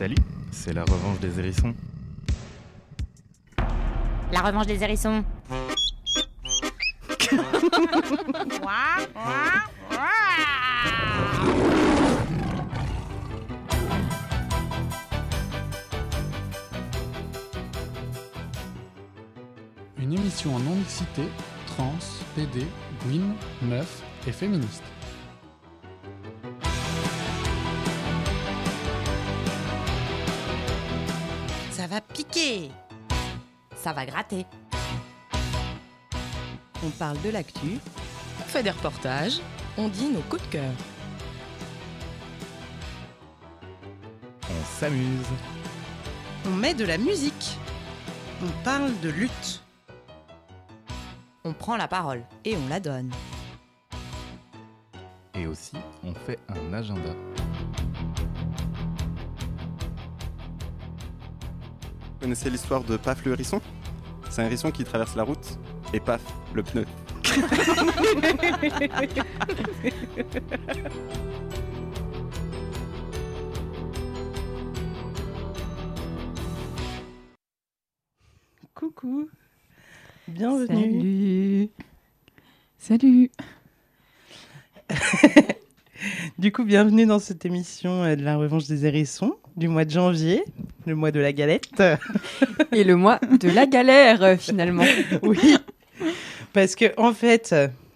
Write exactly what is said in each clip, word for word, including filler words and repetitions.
Salut, c'est la revanche des hérissons. La revanche des hérissons. Une émission en non-mixité, trans, P D, Gwyn, meuf et féministe. Ça va piquer. Ça va gratter. On parle de l'actu, on fait des reportages, on dit nos coups de cœur. On s'amuse. On met de la musique. On parle de lutte. On prend la parole. Et on la donne. Et aussi, on fait un agenda. Vous connaissez l'histoire de Paf le hérisson ? C'est un hérisson qui traverse la route et paf, le pneu. Coucou. Bienvenue. Salut. Salut. Du coup, bienvenue dans cette émission de la revanche des hérissons du mois de janvier, le mois de la galette. Et le mois de la galère, euh, finalement. Oui, parce que en fait,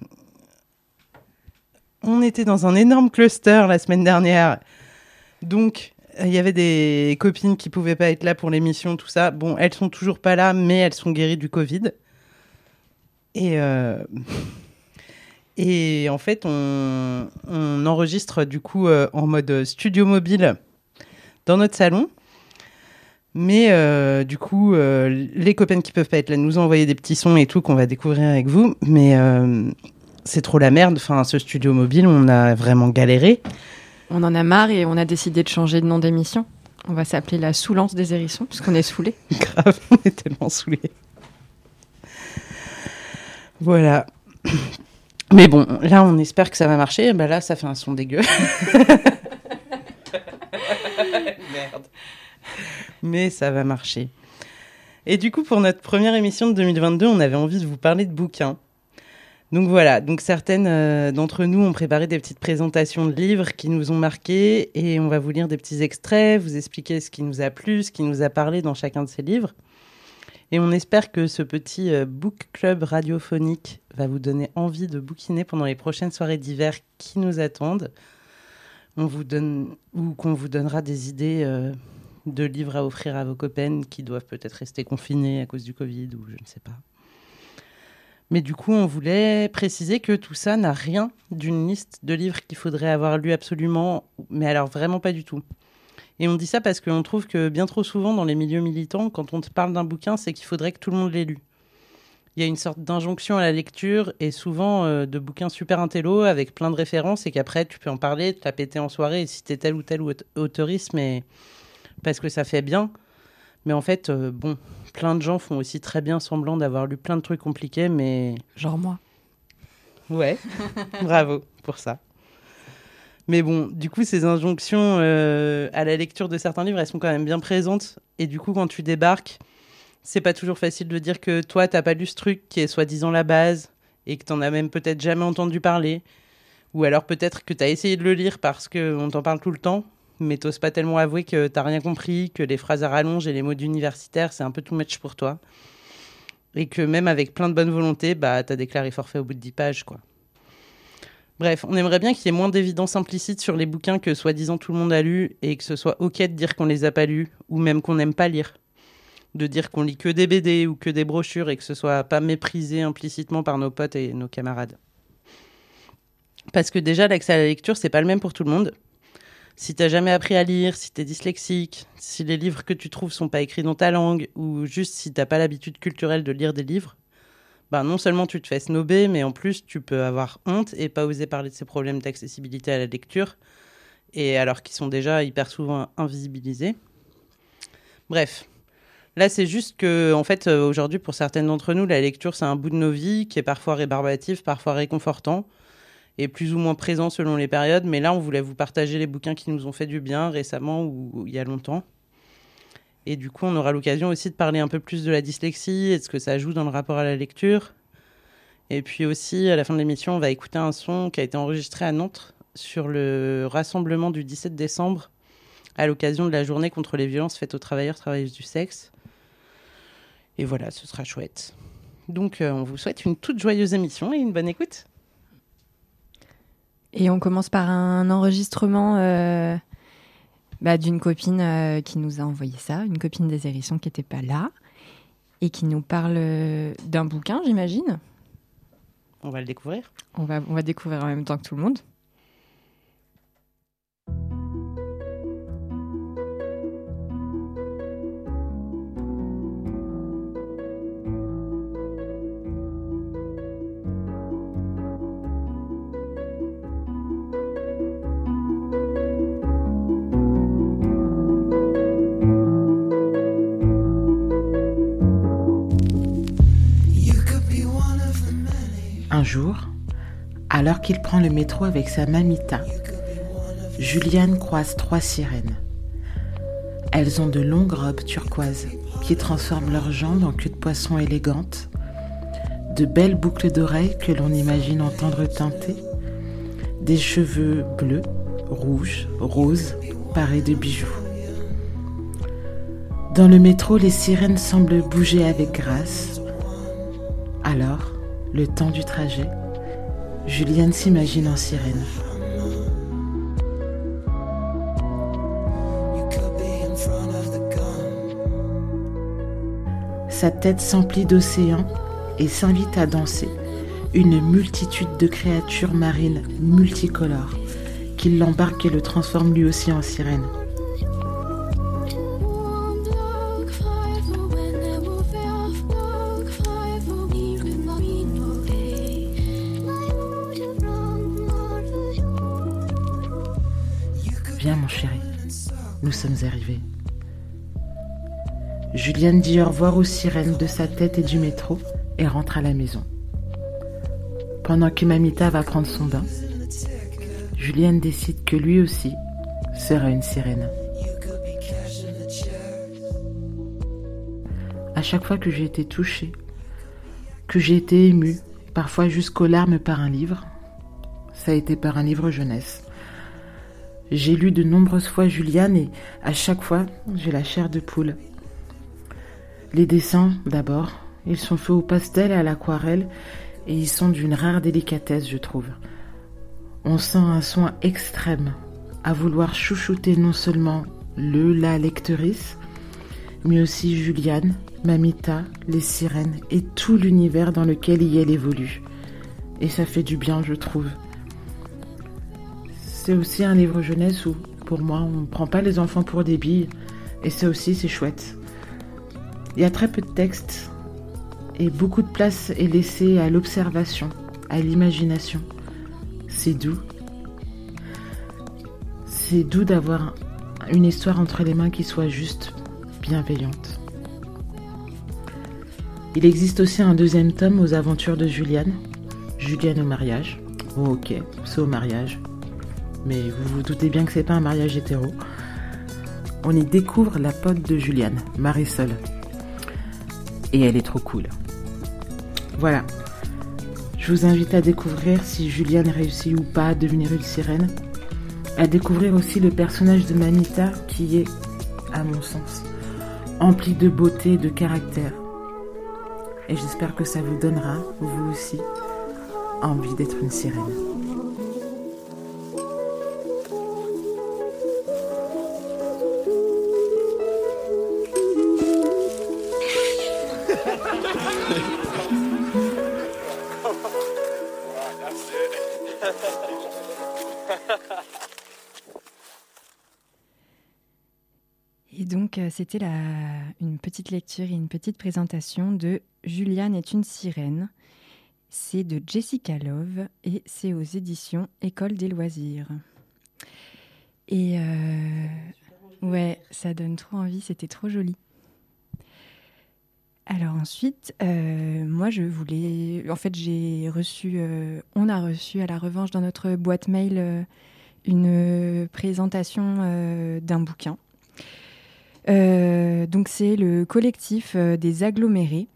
on était dans un énorme cluster la semaine dernière. Donc, il y avait des copines qui pouvaient pas être là pour l'émission, tout ça. Bon, elles sont toujours pas là, mais elles sont guéries du Covid. Et... Euh... Et en fait, on, on enregistre du coup euh, en mode studio mobile dans notre salon. Mais euh, du coup, euh, les copains qui peuvent pas être là nous ont envoyé des petits sons et tout qu'on va découvrir avec vous. Mais euh, c'est trop la merde. Enfin, ce studio mobile, on a vraiment galéré. On en a marre et on a décidé de changer de nom d'émission. On va s'appeler la Soulance des hérissons, parce qu'on est saoulés. Grave, on est tellement saoulés. Voilà. Mais bon, là, on espère que ça va marcher. Bah là, ça fait un son dégueu. Merde. Mais ça va marcher. Et du coup, pour notre première émission de deux mille vingt-deux, on avait envie de vous parler de bouquins. Donc voilà, donc certaines euh, d'entre nous ont préparé des petites présentations de livres qui nous ont marqués et on va vous lire des petits extraits, vous expliquer ce qui nous a plu, ce qui nous a parlé dans chacun de ces livres. Et on espère que ce petit euh, book club radiophonique va vous donner envie de bouquiner pendant les prochaines soirées d'hiver qui nous attendent. On vous donne, ou qu'on vous donnera des idées euh, de livres à offrir à vos copaines qui doivent peut-être rester confinées à cause du Covid ou je ne sais pas. Mais du coup, on voulait préciser que tout ça n'a rien d'une liste de livres qu'il faudrait avoir lu absolument, mais alors vraiment pas du tout. Et on dit ça parce qu'on trouve que bien trop souvent dans les milieux militants, quand on te parle d'un bouquin, c'est qu'il faudrait que tout le monde l'ait lu. Il y a une sorte d'injonction à la lecture et souvent euh, de bouquins super intello avec plein de références et qu'après tu peux en parler, te la péter en soirée et citer tel ou tel auteuriste, mais parce que ça fait bien. Mais en fait, euh, bon, plein de gens font aussi très bien semblant d'avoir lu plein de trucs compliqués, mais... Genre moi. Ouais, bravo pour ça. Mais bon, du coup, ces injonctions euh, à la lecture de certains livres, elles sont quand même bien présentes. Et du coup, quand tu débarques, c'est pas toujours facile de dire que toi, t'as pas lu ce truc qui est soi-disant la base et que t'en as même peut-être jamais entendu parler. Ou alors peut-être que t'as essayé de le lire parce qu'on t'en parle tout le temps, mais t'oses pas tellement avouer que t'as rien compris, que les phrases à rallonge et les mots d'universitaire, c'est un peu too much pour toi. Et que même avec plein de bonne volonté, bah, t'as déclaré forfait au bout de dix pages, quoi. Bref, on aimerait bien qu'il y ait moins d'évidence implicite sur les bouquins que soi-disant tout le monde a lus et que ce soit ok de dire qu'on les a pas lus ou même qu'on n'aime pas lire. De dire qu'on lit que des B D ou que des brochures et que ce soit pas méprisé implicitement par nos potes et nos camarades. Parce que déjà, l'accès à la lecture, c'est pas le même pour tout le monde. Si t'as jamais appris à lire, si t'es dyslexique, si les livres que tu trouves sont pas écrits dans ta langue ou juste si t'as pas l'habitude culturelle de lire des livres, ben non seulement tu te fais snober, mais en plus tu peux avoir honte et pas oser parler de ces problèmes d'accessibilité à la lecture, et alors qu'ils sont déjà hyper souvent invisibilisés. Bref, là c'est juste que, en fait, aujourd'hui pour certaines d'entre nous, la lecture c'est un bout de nos vies qui est parfois rébarbatif, parfois réconfortant, et plus ou moins présent selon les périodes, mais là on voulait vous partager les bouquins qui nous ont fait du bien récemment ou il y a longtemps. Et du coup, on aura l'occasion aussi de parler un peu plus de la dyslexie et de ce que ça joue dans le rapport à la lecture. Et puis aussi, à la fin de l'émission, on va écouter un son qui a été enregistré à Nantes sur le rassemblement du dix-sept décembre à l'occasion de la journée contre les violences faites aux travailleurs, travailleuses du sexe. Et voilà, ce sera chouette. Donc, euh, on vous souhaite une toute joyeuse émission et une bonne écoute. Et on commence par un enregistrement euh, bah, d'une copine euh, qui nous a envoyé ça, une copine des Hérissons qui n'était pas là et qui nous parle euh, d'un bouquin, j'imagine. On va le découvrir. On va, on va découvrir en même temps que tout le monde. Un jour, alors qu'il prend le métro avec sa mamita, Juliane croise trois sirènes. Elles ont de longues robes turquoises qui transforment leurs jambes en queue de poisson élégante, de belles boucles d'oreilles que l'on imagine entendre teinter, des cheveux bleus, rouges, roses, parés de bijoux. Dans le métro, les sirènes semblent bouger avec grâce. Alors, le temps du trajet, Juliane s'imagine en sirène. Sa tête s'emplit d'océans et s'invite à danser une multitude de créatures marines multicolores qui l'embarquent et le transforment lui aussi en sirène. Viens mon chéri, nous sommes arrivés. Juliane dit au revoir aux sirènes de sa tête et du métro et rentre à la maison. Pendant que Mamita va prendre son bain, Juliane décide que lui aussi sera une sirène. À chaque fois que j'ai été touchée, que j'ai été émue, parfois jusqu'aux larmes par un livre, ça a été par un livre jeunesse. J'ai lu de nombreuses fois Juliane et à chaque fois, j'ai la chair de poule. Les dessins, d'abord, ils sont faits au pastel et à l'aquarelle et ils sont d'une rare délicatesse, je trouve. On sent un soin extrême à vouloir chouchouter non seulement le, la lectrice, mais aussi Juliane, Mamita, les sirènes et tout l'univers dans lequel elle évolue. Et ça fait du bien, je trouve. C'est aussi un livre jeunesse où, pour moi, on ne prend pas les enfants pour des billes. Et ça aussi, c'est chouette. Il y a très peu de texte. Et beaucoup de place est laissée à l'observation, à l'imagination. C'est doux. C'est doux d'avoir une histoire entre les mains qui soit juste bienveillante. Il existe aussi un deuxième tome aux aventures de Juliane. Juliane au mariage. Oh, ok, c'est au mariage. Mais vous vous doutez bien que c'est pas un mariage hétéro. On y découvre la pote de Juliane, Marisol. Et elle est trop cool. Voilà. Je vous invite à découvrir si Juliane réussit ou pas à devenir une sirène. À découvrir aussi le personnage de Mamita qui est, à mon sens, empli de beauté et de caractère. Et j'espère que ça vous donnera, vous aussi, envie d'être une sirène. Et donc, euh, c'était la, une petite lecture et une petite présentation de Juliane est une sirène. C'est de Jessica Love et c'est aux éditions École des loisirs. Et euh, ouais, ça donne trop envie, c'était trop joli. Alors ensuite, euh, moi je voulais... En fait, j'ai reçu... Euh, on a reçu à la revanche dans notre boîte mail euh, une présentation euh, d'un bouquin. Euh, donc c'est le collectif euh, des agglomérés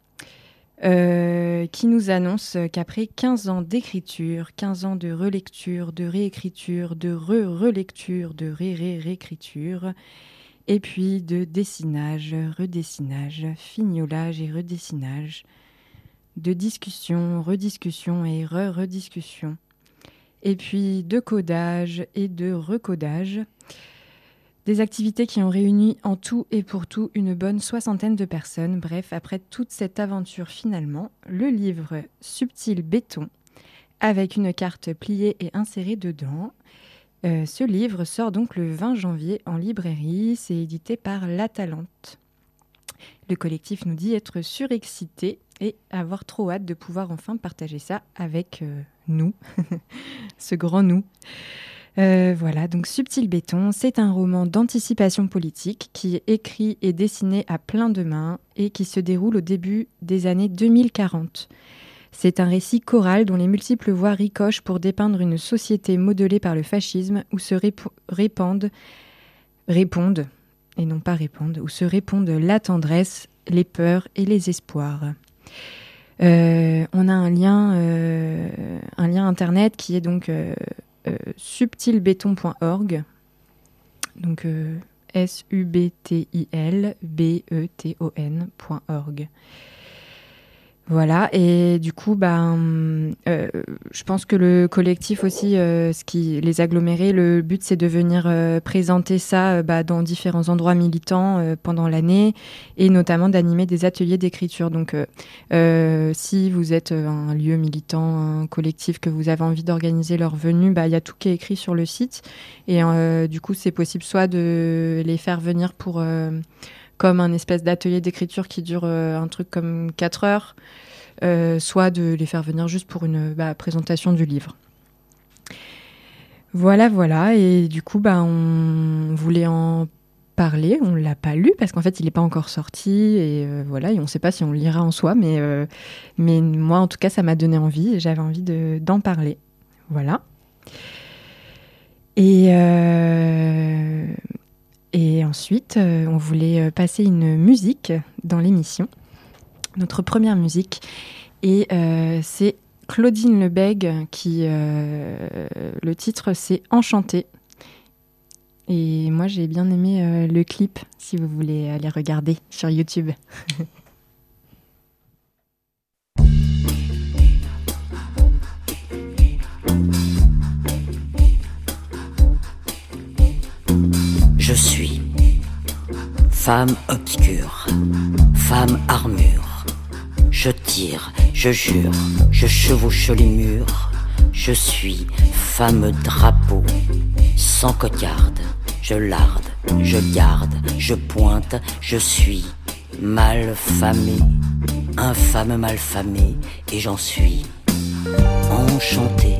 euh, qui nous annonce qu'après quinze ans d'écriture, quinze ans de relecture, de réécriture, de re-relecture, de ré-ré-réécriture, et puis de dessinage, redessinage, fignolage et redessinage, de discussion, rediscussion et re-rediscussion, et puis de codage et de recodage. Des activités qui ont réuni en tout et pour tout une bonne soixantaine de personnes. Bref, après toute cette aventure finalement, le livre Subtil Béton, avec une carte pliée et insérée dedans. Euh, ce livre sort donc le vingt janvier en librairie. C'est édité par La Talente. Le collectif nous dit être surexcité et avoir trop hâte de pouvoir enfin partager ça avec euh, nous, ce grand nous. Euh, voilà, donc Subtil Béton, c'est un roman d'anticipation politique qui est écrit et dessiné à plein de mains et qui se déroule au début des années deux mille quarante. C'est un récit choral dont les multiples voix ricochent pour dépeindre une société modelée par le fascisme où se rép- répandent, répondent, et non pas répondent, où se répondent la tendresse, les peurs et les espoirs. Euh, on a un lien, euh, un lien internet qui est donc... Euh, Euh, subtilbéton point org, donc euh, S U B T I L B E T O N point org. Voilà, et du coup, ben, euh, je pense que le collectif aussi, euh, ce qui, les agglomérés, le but c'est de venir euh, présenter ça euh, bah, dans différents endroits militants euh, pendant l'année et notamment d'animer des ateliers d'écriture. Donc, euh, euh, si vous êtes un lieu militant, un collectif, que vous avez envie d'organiser leur venue, bah, y a tout qui est écrit sur le site et euh, du coup, c'est possible soit de les faire venir pour... Euh, comme un espèce d'atelier d'écriture qui dure euh, un truc comme quatre heures, euh, soit de les faire venir juste pour une bah, présentation du livre. Voilà, voilà. Et du coup, bah, on voulait en parler. On ne l'a pas lu parce qu'en fait, il n'est pas encore sorti. Et euh, voilà, et on ne sait pas si on le lira en soi. Mais, euh, mais moi, en tout cas, ça m'a donné envie et j'avais envie de, d'en parler. Voilà. Et... Euh... Et ensuite, euh, on voulait passer une musique dans l'émission, notre première musique. Et euh, c'est Claudine Lebègue qui... Euh, le titre, c'est « Enchantée ». Et moi, j'ai bien aimé euh, le clip, si vous voulez aller regarder sur YouTube. Je suis femme obscure, femme armure. Je tire, je jure, je chevauche les murs. Je suis femme drapeau, sans cocarde. Je larde, je garde, je pointe. Je suis mal famé, infâme mal famé. Et j'en suis enchanté.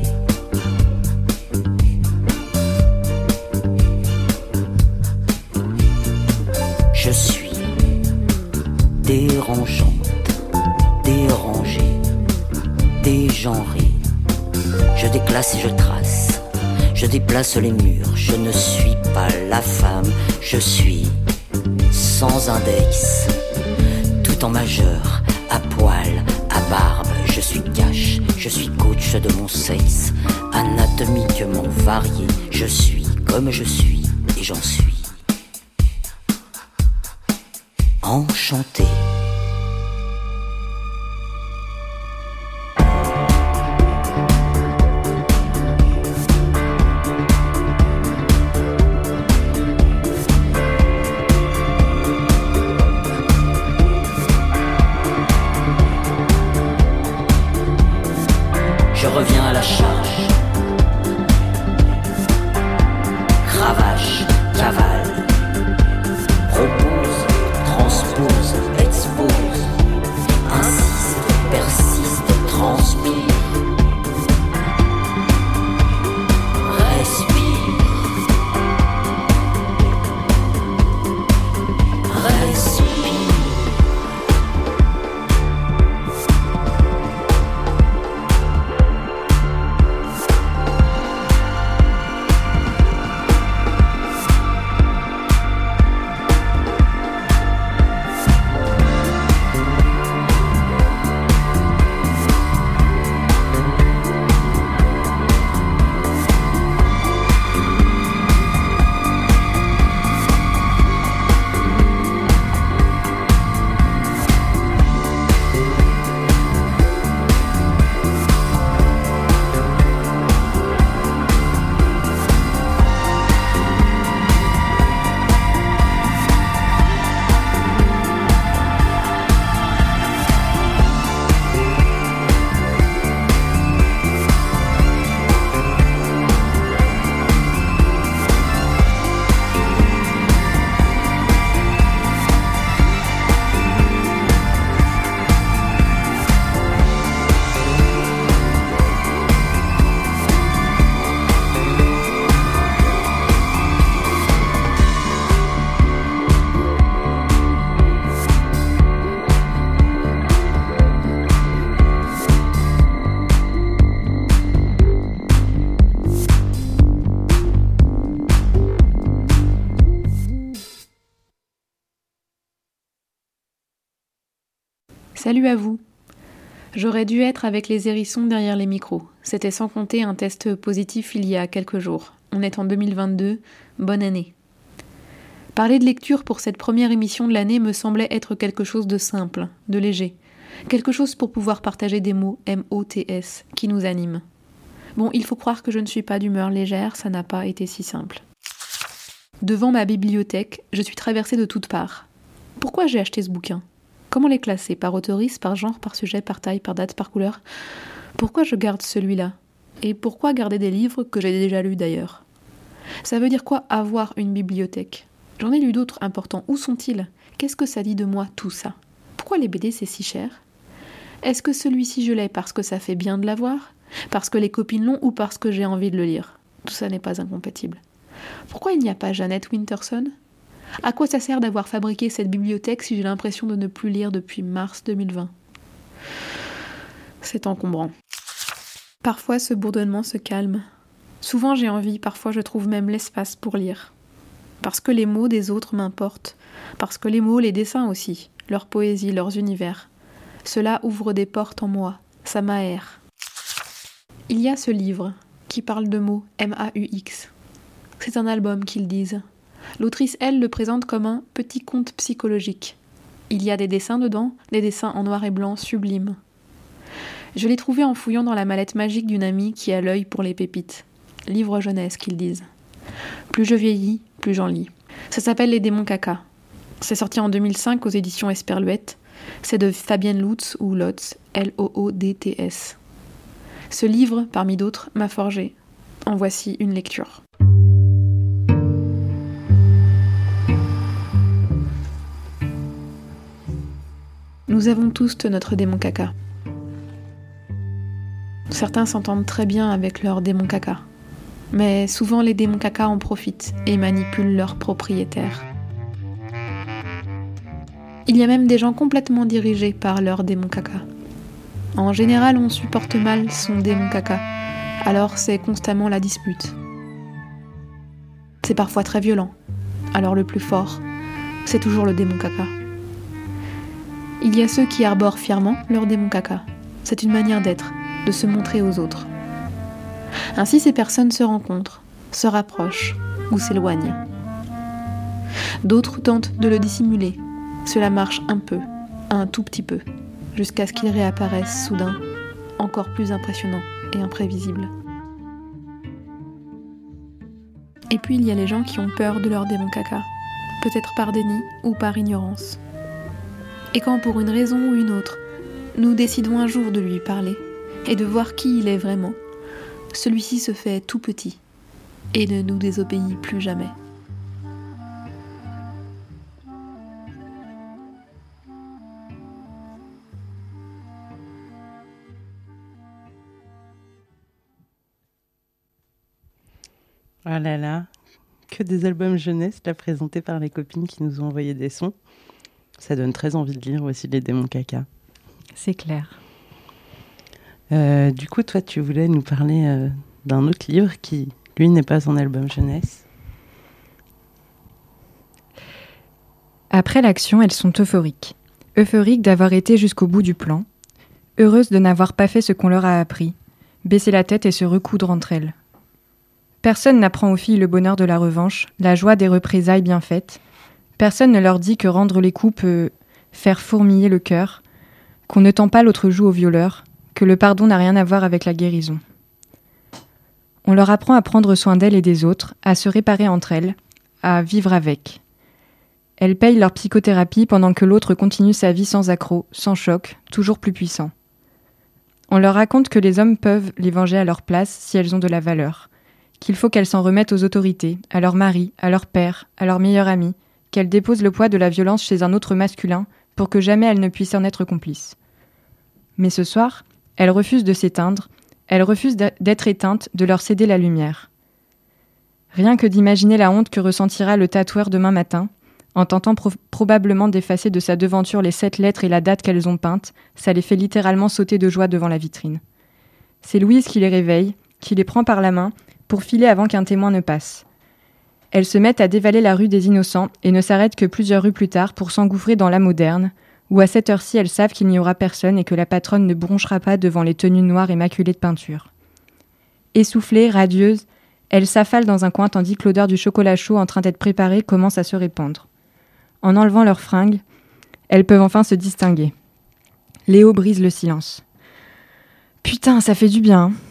Je suis dérangeante, dérangée, dégenrée. Je déclasse et je trace, je déplace les murs. Je ne suis pas la femme, je suis sans index. Tout en majeur, à poil, à barbe. Je suis cash, je suis coach de mon sexe. Anatomiquement varié, je suis comme je suis et j'en suis enchanté. Je reviens à la charge. Cravache, cavale, propose, transpose, expose. Salut à vous. J'aurais dû être avec les hérissons derrière les micros. C'était sans compter un test positif il y a quelques jours. On est en deux mille vingt-deux, bonne année. Parler de lecture pour cette première émission de l'année me semblait être quelque chose de simple, de léger. Quelque chose pour pouvoir partager des mots M O T S qui nous animent. Bon, il faut croire que je ne suis pas d'humeur légère, ça n'a pas été si simple. Devant ma bibliothèque, je suis traversée de toutes parts. Pourquoi j'ai acheté ce bouquin ? Comment les classer ? Par autoriste, par genre, par sujet, par taille, par date, par couleur ? Pourquoi je garde celui-là ? Et pourquoi garder des livres que j'ai déjà lus d'ailleurs ? Ça veut dire quoi avoir une bibliothèque ? J'en ai lu d'autres importants. Où sont-ils ? Qu'est-ce que ça dit de moi, tout ça ? Pourquoi les B D c'est si cher ? Est-ce que celui-ci je l'ai parce que ça fait bien de l'avoir ? Parce que les copines l'ont ou parce que j'ai envie de le lire ? Tout ça n'est pas incompatible. Pourquoi il n'y a pas Jeannette Winterson ? À quoi ça sert d'avoir fabriqué cette bibliothèque si j'ai l'impression de ne plus lire depuis mars deux mille vingt ? C'est encombrant. Parfois ce bourdonnement se calme. Souvent j'ai envie, parfois je trouve même l'espace pour lire. Parce que les mots des autres m'importent. Parce que les mots, les dessins aussi, leur poésie, leurs univers. Cela ouvre des portes en moi, ça m'aère. Il y a ce livre qui parle de mots, M A U X. C'est un album qu'ils disent. L'autrice, elle, le présente comme un petit conte psychologique. Il y a des dessins dedans, des dessins en noir et blanc sublimes. Je l'ai trouvé en fouillant dans la mallette magique d'une amie qui a l'œil pour les pépites. Livre jeunesse, qu'ils disent. Plus je vieillis, plus j'en lis. Ça s'appelle Les démons caca. C'est sorti en deux mille cinq aux éditions Esperluette. C'est de Fabienne Lutz ou Lotz, L O O D T S. Ce livre, parmi d'autres, m'a forgé. En voici une lecture. Nous avons tous notre démon caca. Certains s'entendent très bien avec leur démon caca. Mais souvent les démons caca en profitent et manipulent leurs propriétaires. Il y a même des gens complètement dirigés par leur démon caca. En général, on supporte mal son démon caca, alors c'est constamment la dispute. C'est parfois très violent, alors le plus fort, c'est toujours le démon caca. Il y a ceux qui arborent fièrement leur démon caca. C'est une manière d'être, de se montrer aux autres. Ainsi, ces personnes se rencontrent, se rapprochent ou s'éloignent. D'autres tentent de le dissimuler. Cela marche un peu, un tout petit peu, jusqu'à ce qu'il réapparaisse soudain, encore plus impressionnant et imprévisible. Et puis il y a les gens qui ont peur de leur démon caca, peut-être par déni ou par ignorance. Et quand pour une raison ou une autre, nous décidons un jour de lui parler et de voir qui il est vraiment, celui-ci se fait tout petit et ne nous désobéit plus jamais. Oh là là, que des albums jeunesse là présentés par les copines qui nous ont envoyé des sons. Ça donne très envie de lire aussi les démons caca. C'est clair. Euh, du coup, toi, tu voulais nous parler euh, d'un autre livre qui, lui, n'est pas un album jeunesse. Après l'action, elles sont euphoriques. Euphoriques d'avoir été jusqu'au bout du plan. Heureuses de n'avoir pas fait ce qu'on leur a appris. Baisser la tête et se recoudre entre elles. Personne n'apprend aux filles le bonheur de la revanche, la joie des représailles bien faites. Personne ne leur dit que rendre les coups peut faire fourmiller le cœur, qu'on ne tend pas l'autre joue au violeur, que le pardon n'a rien à voir avec la guérison. On leur apprend à prendre soin d'elles et des autres, à se réparer entre elles, à vivre avec. Elles payent leur psychothérapie pendant que l'autre continue sa vie sans accroc, sans choc, toujours plus puissant. On leur raconte que les hommes peuvent les venger à leur place si elles ont de la valeur, qu'il faut qu'elles s'en remettent aux autorités, à leur mari, à leur père, à leur meilleur ami, qu'elles déposent le poids de la violence chez un autre masculin pour que jamais elles ne puissent en être complices. Mais ce soir, elles refusent de s'éteindre, elles refusent d'être éteintes, de leur céder la lumière. Rien que d'imaginer la honte que ressentira le tatoueur demain matin, en tentant pro- probablement d'effacer de sa devanture les sept lettres et la date qu'elles ont peintes, ça les fait littéralement sauter de joie devant la vitrine. C'est Louise qui les réveille, qui les prend par la main, pour filer avant qu'un témoin ne passe. Elles se mettent à dévaler la rue des Innocents et ne s'arrêtent que plusieurs rues plus tard pour s'engouffrer dans la moderne, où à cette heure-ci, elles savent qu'il n'y aura personne et que la patronne ne bronchera pas devant les tenues noires et maculées de peinture. Essoufflées, radieuses, elles s'affalent dans un coin tandis que l'odeur du chocolat chaud en train d'être préparé commence à se répandre. En enlevant leurs fringues, elles peuvent enfin se distinguer. Léo brise le silence. Putain, ça fait du bien. Hein.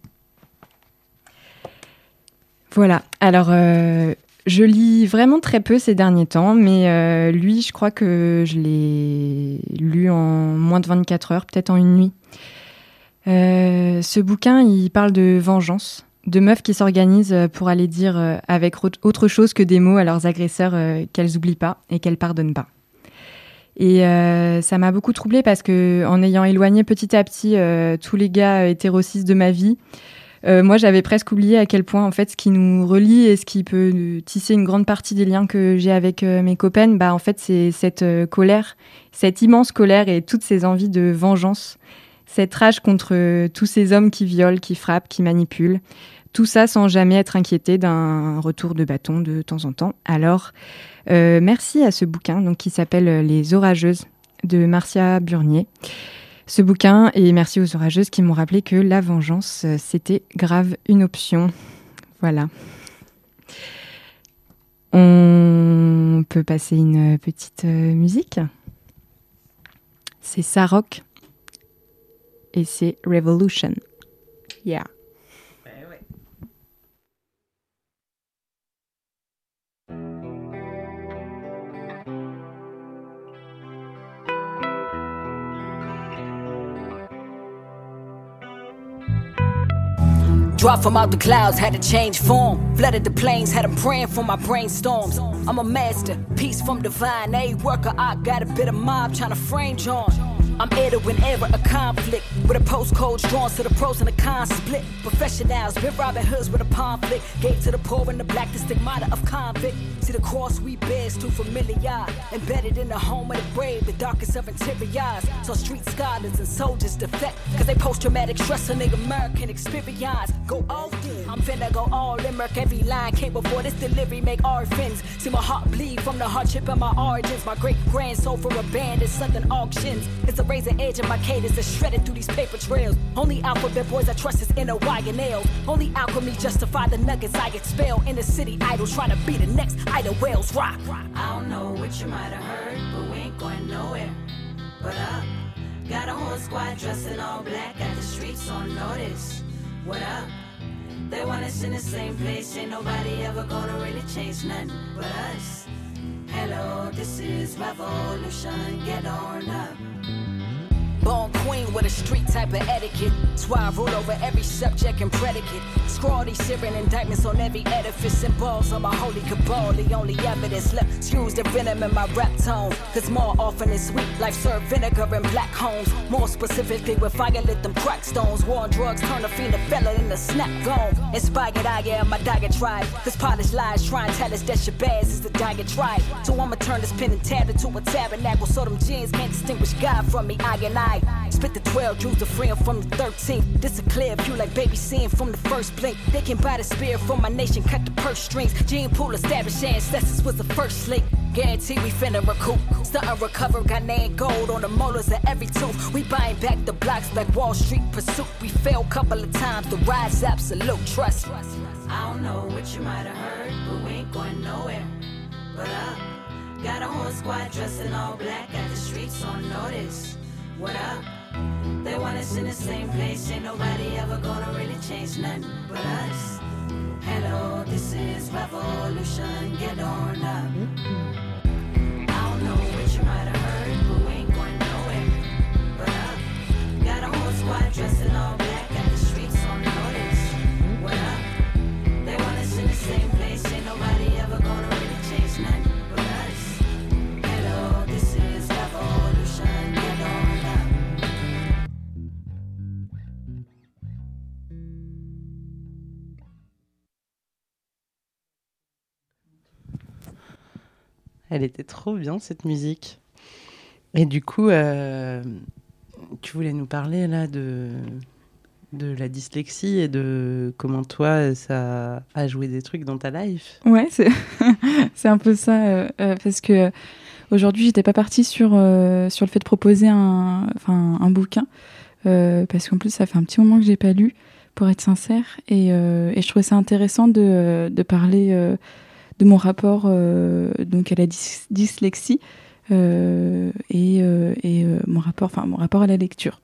Voilà, alors euh, je lis vraiment très peu ces derniers temps, mais euh, lui, je crois que je l'ai lu en moins de vingt-quatre heures, peut-être en une nuit. Euh, ce bouquin, il parle de vengeance, de meufs qui s'organisent pour aller dire euh, avec autre chose que des mots à leurs agresseurs euh, qu'elles n'oublient pas et qu'elles pardonnent pas. Et euh, ça m'a beaucoup troublée parce que, en ayant éloigné petit à petit euh, tous les gars hétérocis de ma vie, Euh, moi, j'avais presque oublié à quel point, en fait, ce qui nous relie et ce qui peut tisser une grande partie des liens que j'ai avec euh, mes copaines, bah, en fait, c'est cette euh, colère, cette immense colère et toutes ces envies de vengeance, cette rage contre euh, tous ces hommes qui violent, qui frappent, qui manipulent. Tout ça sans jamais être inquiété d'un retour de bâton de temps en temps. Alors, euh, merci à ce bouquin donc, qui s'appelle « Les Orageuses » de Marcia Burnier. Ce bouquin, et merci aux orageuses qui m'ont rappelé que la vengeance, c'était grave une option. Voilà. On peut passer une petite musique. C'est Sarok et c'est Revolution. Yeah. Dropped from out the clouds, had to change form. Flooded the plains, had them praying for my brainstorms. I'm a master, peace from divine. A worker, I got a bit of mob trying to frame John. I'm heir to whenever a conflict, with a postcode drawn to the pros and the cons split. Professionals, been Robin Hoods with a conflict. Gave to the poor and the black, the stigmata of convict. See the cross we bear is too familiar. Embedded in the home of the brave, the darkest of interiors. So street scholars and soldiers defect, cause they post-traumatic stress on the American experience. Go all in, I'm finna go all in. Merc every line came before this delivery, make orphans. See my heart bleed from the hardship of my origins. My great grand sold for abandoned southern auctions. It's a razor edge of my cadence that's shredded through these paper trails. Only alphabet boys I trust is inner Y and L. Only alchemy justify the nuggets I expel. In the city idol trying to be the next Ida Wells rock. I don't know what you might have heard, but we ain't going nowhere. But up, got a whole squad dressed in all black, got the streets on notice. What up? They want us in the same place, ain't nobody ever gonna really change nothing but us. Hello, this is revolution, get on up. Born queen with a street type of etiquette. That's why I rule over every subject and predicate. Scrawl these searing indictments on every edifice and balls on my holy cabal. The only evidence left, excuse the venom in my rap tone. Cause more often than sweet, life served vinegar in black homes. More specifically with fire lit them crack stones. War on drugs turn a fiend, a fella in the snap gone. Inspired I am my diatribe. Cause polished lies try and tell us that Shabazz is the diatribe. So I'ma turn this pen and tab into a tabernacle. So them jeans can't distinguish God from me, I and I. Spit the twelve, drew the free from the thirteenth. This a clear view like baby seeing from the first blink. They can buy the spear from my nation, cut the purse strings. Gene Pool established ancestors was the first link. Guarantee we finna recoup. Stuntin' recover, got name gold on the molars of every tooth. We buying back the blocks like Wall Street pursuit. We failed couple of times, the rise absolute trust. I don't know what you might have heard, but we ain't going nowhere. But up, got a whole squad dressed in all black, got the streets on notice. What up? They want us in the same place, ain't nobody ever gonna really change nothing but us. Hello, this is revolution, get on up. I don't know what you might have heard, but we ain't going nowhere. But up, got a whole squad dressed in all black, got the streets on notice. What up? They want us in the same place, ain't nobody ever gonna really change nothing but us. Hello, this is revolution, get on up. Elle était trop bien, cette musique. Et du coup, euh, tu voulais nous parler là de, de la dyslexie et de comment toi, ça a joué des trucs dans ta life. Ouais, c'est, c'est un peu ça. Euh, euh, parce que aujourd'hui, j'étais pas partie sur, euh, sur le fait de proposer un, enfin, un bouquin, euh, parce qu'en plus, ça fait un petit moment que j'ai pas lu, pour être sincère, et, euh, et je trouvais ça intéressant de, de parler euh, de mon rapport euh, donc à la dys- dyslexie euh, et, euh, et euh, mon rapport, enfin mon rapport à la lecture.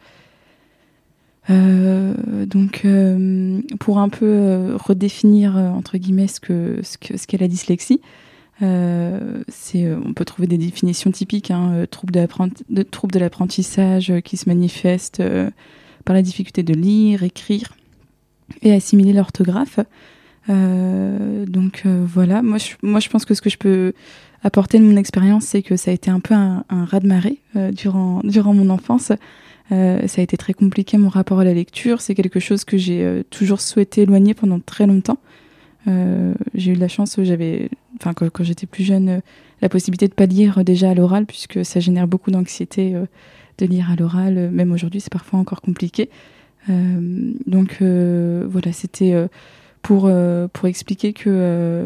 Euh, donc, euh, pour un peu euh, redéfinir euh, entre guillemets ce que ce que ce qu'est la dyslexie. Euh, c'est, euh, on peut trouver des définitions typiques, hein, euh, trouble, de, trouble de l'apprentissage euh, qui se manifeste euh, par la difficulté de lire, écrire et assimiler l'orthographe. Euh, donc euh, voilà, moi je, moi je pense que ce que je peux apporter de mon expérience, c'est que ça a été un peu un, un raz-de-marée euh, durant, durant mon enfance. Euh, ça a été très compliqué mon rapport à la lecture, c'est quelque chose que j'ai euh, toujours souhaité éloigner pendant très longtemps. Euh, j'ai eu de la chance, j'avais, enfin quand, quand j'étais plus jeune, euh, la possibilité de pas lire déjà à l'oral, puisque ça génère beaucoup d'anxiété euh, de lire à l'oral. Même aujourd'hui, c'est parfois encore compliqué. Euh, donc euh, voilà, c'était euh, pour euh, pour expliquer que euh,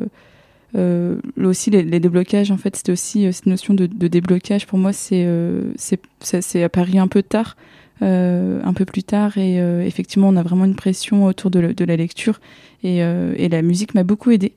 euh, aussi les, les déblocages, en fait, c'était aussi euh, cette notion de, de déblocage. Pour moi, c'est euh, c'est ça c'est apparu un peu tard. Euh, un peu plus tard et euh, effectivement on a vraiment une pression autour de, le, de la lecture et, euh, et la musique m'a beaucoup aidée.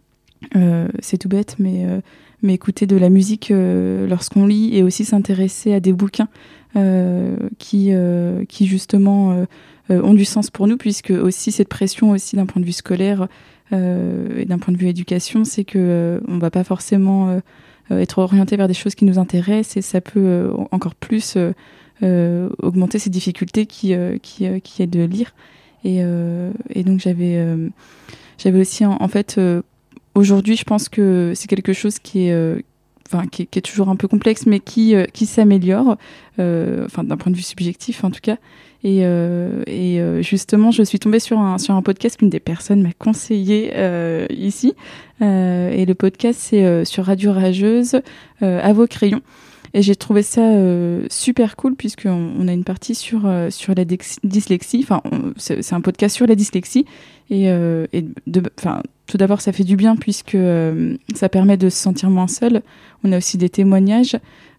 Euh, c'est tout bête mais, euh, mais écouter de la musique euh, lorsqu'on lit et aussi s'intéresser à des bouquins euh, qui, euh, qui justement euh, euh, ont du sens pour nous, puisque aussi cette pression aussi d'un point de vue scolaire euh, et d'un point de vue éducation, c'est qu'on euh, ne va pas forcément euh, être orienté vers des choses qui nous intéressent et ça peut euh, encore plus euh, Euh, augmenter ces difficultés qui, euh, qui, euh, qui est de lire. Et, euh, et donc j'avais, euh, j'avais aussi, en, en fait, euh, aujourd'hui, je pense que c'est quelque chose qui est, euh, enfin, qui, qui est toujours un peu complexe, mais qui, euh, qui s'améliore, euh, enfin, d'un point de vue subjectif en tout cas. Et, euh, et euh, justement, je suis tombée sur un, sur un podcast qu'une des personnes m'a conseillé euh, ici. Euh, et le podcast, c'est euh, sur Radio Rageuse, euh, À vos crayons. Et j'ai trouvé ça euh, super cool, puisqu'on on a une partie sur, euh, sur la dex- dyslexie. Enfin, on, c'est, c'est un podcast sur la dyslexie. Et, euh, et de, tout d'abord, ça fait du bien, puisque euh, ça permet de se sentir moins seul. On a aussi des témoignages.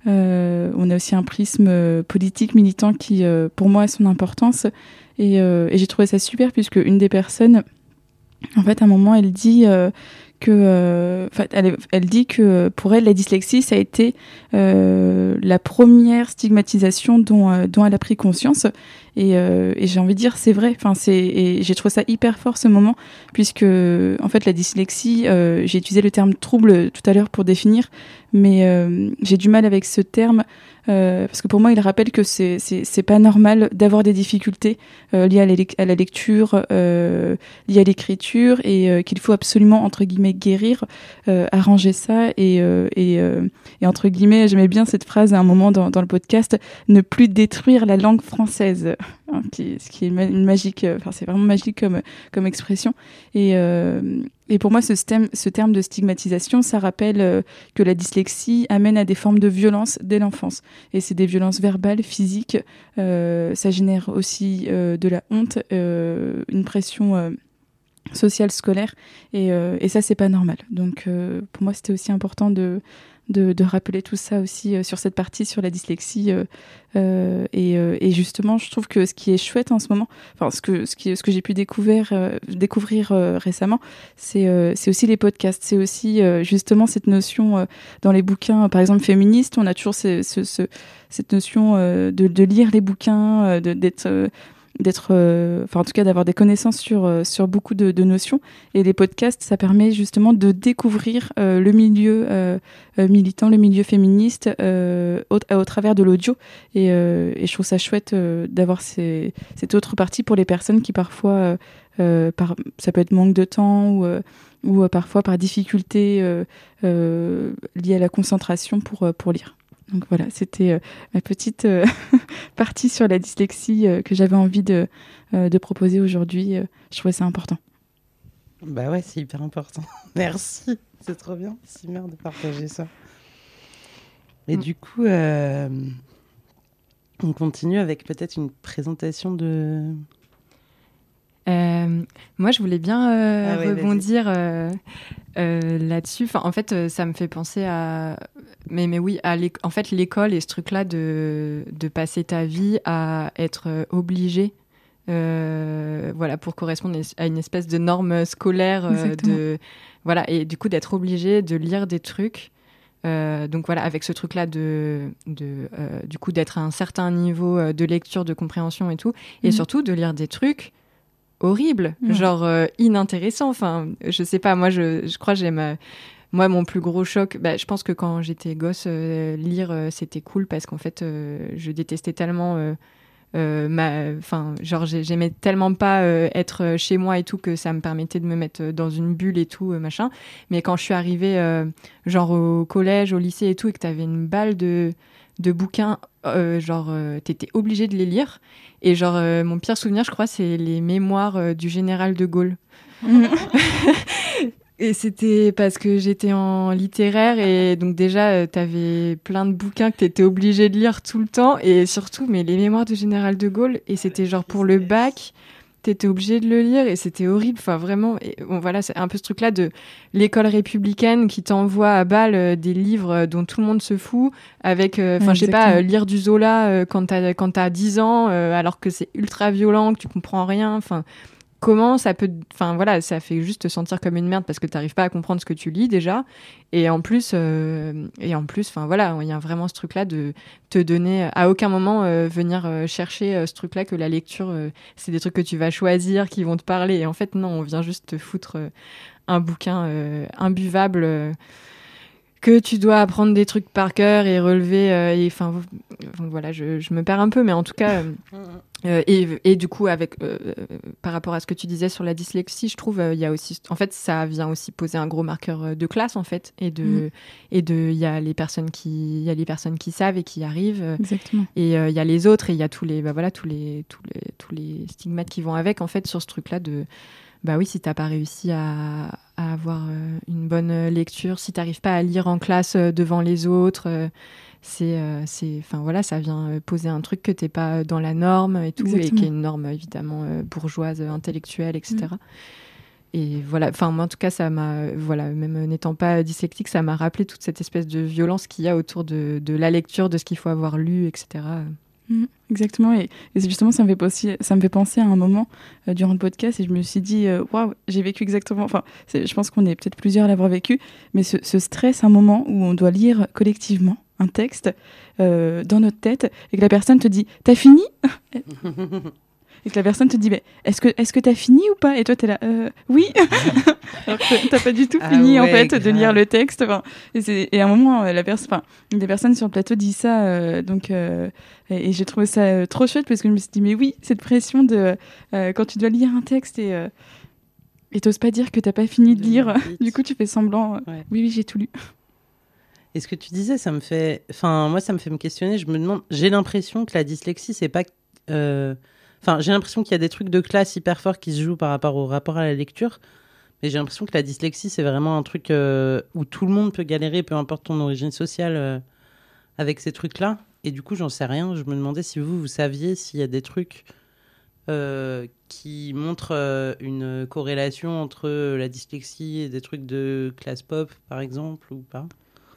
Euh, on a aussi un prisme euh, politique, militant, qui, euh, pour moi, a son importance. Et, euh, et j'ai trouvé ça super, puisque une des personnes, en fait, à un moment, elle dit... Euh, que, euh, elle, elle dit que pour elle, la dyslexie, ça a été euh, la première stigmatisation dont, euh, dont elle a pris conscience. Et, euh, et j'ai envie de dire, c'est vrai. Enfin, c'est, et j'ai trouvé ça hyper fort ce moment, puisque en fait, la dyslexie, euh, j'ai utilisé le terme trouble tout à l'heure pour définir, mais euh, j'ai du mal avec ce terme. Euh, parce que pour moi, il rappelle que c'est, c'est, c'est pas normal d'avoir des difficultés euh, liées à la, à la lecture, euh, liées à l'écriture, et euh, qu'il faut absolument, entre guillemets, guérir, euh, arranger ça. Et, euh, et, euh, et entre guillemets, j'aimais bien cette phrase à un moment dans, dans le podcast, ne plus détruire la langue française, hein, qui, ce qui est une magique, enfin, c'est vraiment magique comme, comme expression. Et, euh, et pour moi, ce, stem, ce terme de stigmatisation, ça rappelle euh, que la dyslexie amène à des formes de violence dès l'enfance. Et c'est des violences verbales, physiques. Euh, ça génère aussi euh, de la honte, euh, une pression euh, sociale, scolaire. Et, euh, et ça, c'est pas normal. Donc, euh, pour moi, c'était aussi important de... De, de rappeler tout ça aussi euh, sur cette partie sur la dyslexie euh, euh, et, euh, et justement je trouve que ce qui est chouette en ce moment, enfin ce que, ce qui, ce que j'ai pu découvrir, euh, découvrir euh, récemment, c'est, euh, c'est aussi les podcasts, c'est aussi euh, justement cette notion euh, dans les bouquins, par exemple féministes, on a toujours ce, ce, ce, cette notion euh, de, de lire les bouquins, euh, de, d'être... Euh, d'être, euh, enfin en tout cas d'avoir des connaissances sur, euh, sur beaucoup de, de notions, et les podcasts ça permet justement de découvrir euh, le milieu euh, euh, militant, le milieu féministe euh, au, au travers de l'audio, et, euh, et je trouve ça chouette euh, d'avoir ces, cette autre partie pour les personnes qui parfois euh, euh, par, ça peut être manque de temps ou, euh, ou euh, parfois par difficulté euh, euh, liée à la concentration pour, euh, pour lire. Donc voilà, c'était euh, ma petite euh, partie sur la dyslexie euh, que j'avais envie de, euh, de proposer aujourd'hui. Euh, je trouvais ça important. Bah ouais, c'est hyper important. Merci, c'est trop bien, c'est bien de partager ça. Et mm. du coup, euh, on continue avec peut-être une présentation de... Euh, moi, je voulais bien euh, ah ouais, rebondir euh, Euh, là-dessus, en fait, euh, ça me fait penser à, mais mais oui, à en fait l'école et ce truc-là de de passer ta vie à être euh, obligé, euh, voilà, pour correspondre à une espèce de norme scolaire, euh, de voilà, et du coup d'être obligé de lire des trucs. Euh, donc voilà, avec ce truc-là de, de euh, du coup d'être à un certain niveau euh, de lecture, de compréhension et tout, et mmh. surtout de lire des trucs horribles, mmh. genre euh, inintéressants. Enfin, je sais pas, moi je, je crois que j'aime. Euh, moi, mon plus gros choc, bah, je pense que quand j'étais gosse, euh, lire euh, c'était cool parce qu'en fait, euh, je détestais tellement. Euh, Euh, ma, enfin, genre j'aimais tellement pas euh, être chez moi et tout que ça me permettait de me mettre dans une bulle et tout euh, machin. Mais quand je suis arrivée euh, genre au collège, au lycée et tout, et que t'avais une balle de de bouquins, euh, genre euh, t'étais obligée de les lire. Et genre euh, mon pire souvenir, je crois, c'est les mémoires euh, du général de Gaulle. Et c'était parce que j'étais en littéraire et donc déjà euh, t'avais plein de bouquins que t'étais obligé de lire tout le temps et surtout mais les mémoires du général de Gaulle et c'était genre pour le bac t'étais obligé de le lire et c'était horrible, enfin vraiment. Et bon voilà, c'est un peu ce truc là de l'école républicaine qui t'envoie à balle euh, des livres dont tout le monde se fout avec enfin euh, ouais, je sais pas euh, lire du Zola euh, quand t'as quand t'as dix ans euh, alors que c'est ultra violent, que tu comprends rien, enfin. Comment ça peut... Enfin, voilà, ça fait juste te sentir comme une merde parce que t'arrives pas à comprendre ce que tu lis, déjà. Et en plus, euh, et en plus, enfin, voilà, il y a vraiment ce truc-là de te donner... À aucun moment, euh, venir euh, chercher euh, ce truc-là que la lecture, euh, c'est des trucs que tu vas choisir, qui vont te parler. Et en fait, non, on vient juste te foutre euh, un bouquin euh, imbuvable... Euh, que tu dois apprendre des trucs par cœur et relever euh, et enfin voilà, je, je me perds un peu, mais en tout cas euh, euh, et, et du coup avec euh, par rapport à ce que tu disais sur la dyslexie, je trouve il euh, y a aussi en fait ça vient aussi poser un gros marqueur de classe en fait et de mmh. et de il y a les personnes qui il y a les personnes qui savent et qui arrivent euh, exactement et il euh, y a les autres et il y a tous les bah voilà tous les tous les tous les stigmates qui vont avec en fait sur ce truc là de bah oui, si t'as pas réussi à, à avoir euh, une bonne lecture, si t'arrives pas à lire en classe euh, devant les autres, euh, c'est, euh, c'est, enfin voilà, ça vient poser un truc que t'es pas dans la norme et tout, exactement. Et qui est une norme évidemment euh, bourgeoise, intellectuelle, et cetera. Mmh. Et voilà, enfin moi en tout cas ça m'a, voilà, même n'étant pas dyslexique, ça m'a rappelé toute cette espèce de violence qu'il y a autour de, de la lecture, de ce qu'il faut avoir lu, et cetera. Mmh, exactement, et, et justement ça me fait penser, ça me fait penser à un moment euh, durant le podcast et je me suis dit waouh, wow, j'ai vécu exactement, enfin je pense qu'on est peut-être plusieurs à l'avoir vécu, mais ce, ce stress, un moment où on doit lire collectivement un texte euh, dans notre tête et que la personne te dit t'as fini et que la personne te dit mais est-ce que est-ce que t'as fini ou pas, et toi t'es là euh, oui alors que t'as pas du tout fini ah ouais, en fait grave. De lire le texte, enfin et, c'est, et à un moment la personne, enfin une des personnes sur le plateau dit ça euh, donc euh, et, et j'ai trouvé ça euh, trop chouette parce que je me suis dit mais oui, cette pression de euh, quand tu dois lire un texte et euh, et t'oses pas dire que t'as pas fini de lire, du coup tu fais semblant euh, ouais. oui oui j'ai tout lu. Et ce que tu disais, ça me fait, enfin moi ça me fait me questionner, je me demande, j'ai l'impression que la dyslexie c'est pas euh... Enfin, j'ai l'impression qu'il y a des trucs de classe hyper forts qui se jouent par rapport au rapport à la lecture, mais j'ai l'impression que la dyslexie, c'est vraiment un truc euh, où tout le monde peut galérer, peu importe ton origine sociale, euh, avec ces trucs-là. Et du coup, j'en sais rien. Je me demandais si vous, vous saviez s'il y a des trucs euh, qui montrent euh, une corrélation entre la dyslexie et des trucs de classe pop, par exemple, ou pas.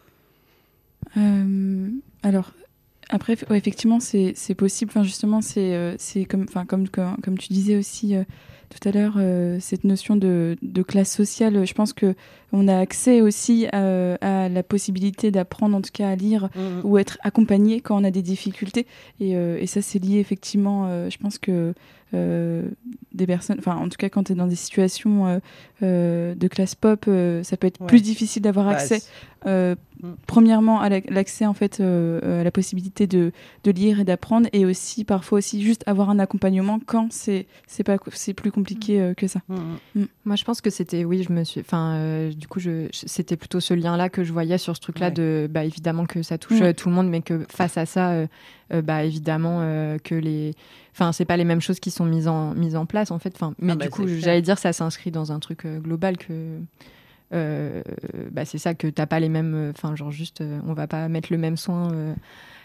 euh, Alors... Après, ouais, effectivement, c'est, c'est possible. Enfin, justement, c'est, euh, c'est comme, enfin, comme, comme, comme tu disais aussi euh, tout à l'heure, euh, cette notion de, de classe sociale. Je pense qu'on a accès aussi à, à la possibilité d'apprendre, en tout cas, à lire mmh. ou être accompagné quand on a des difficultés. Et, euh, et ça, c'est lié, effectivement, euh, je pense que euh, des personnes, enfin, en tout cas, quand tu es dans des situations euh, euh, de classe pop, euh, ça peut être ouais. plus difficile d'avoir bah, accès. Euh, mmh. Premièrement, à la, l'accès en fait euh, à la possibilité de, de lire et d'apprendre, et aussi parfois aussi juste avoir un accompagnement quand c'est c'est pas c'est plus compliqué euh, que ça. Mmh. Mmh. Moi, je pense que c'était oui, je me suis, enfin, euh, du coup, je, c'était plutôt ce lien-là que je voyais sur ce truc-là ouais. de, bah évidemment que ça touche mmh. tout le monde, mais que face à ça, euh, euh, bah évidemment euh, que les Enfin, c'est pas les mêmes choses qui sont mises en, mises en place, en fait. Enfin, mais ah du bah coup, j'allais dire, ça s'inscrit dans un truc euh, global que... Euh, bah, c'est ça, que t'as pas les mêmes... Enfin, genre juste, euh, on va pas mettre le même soin... Euh,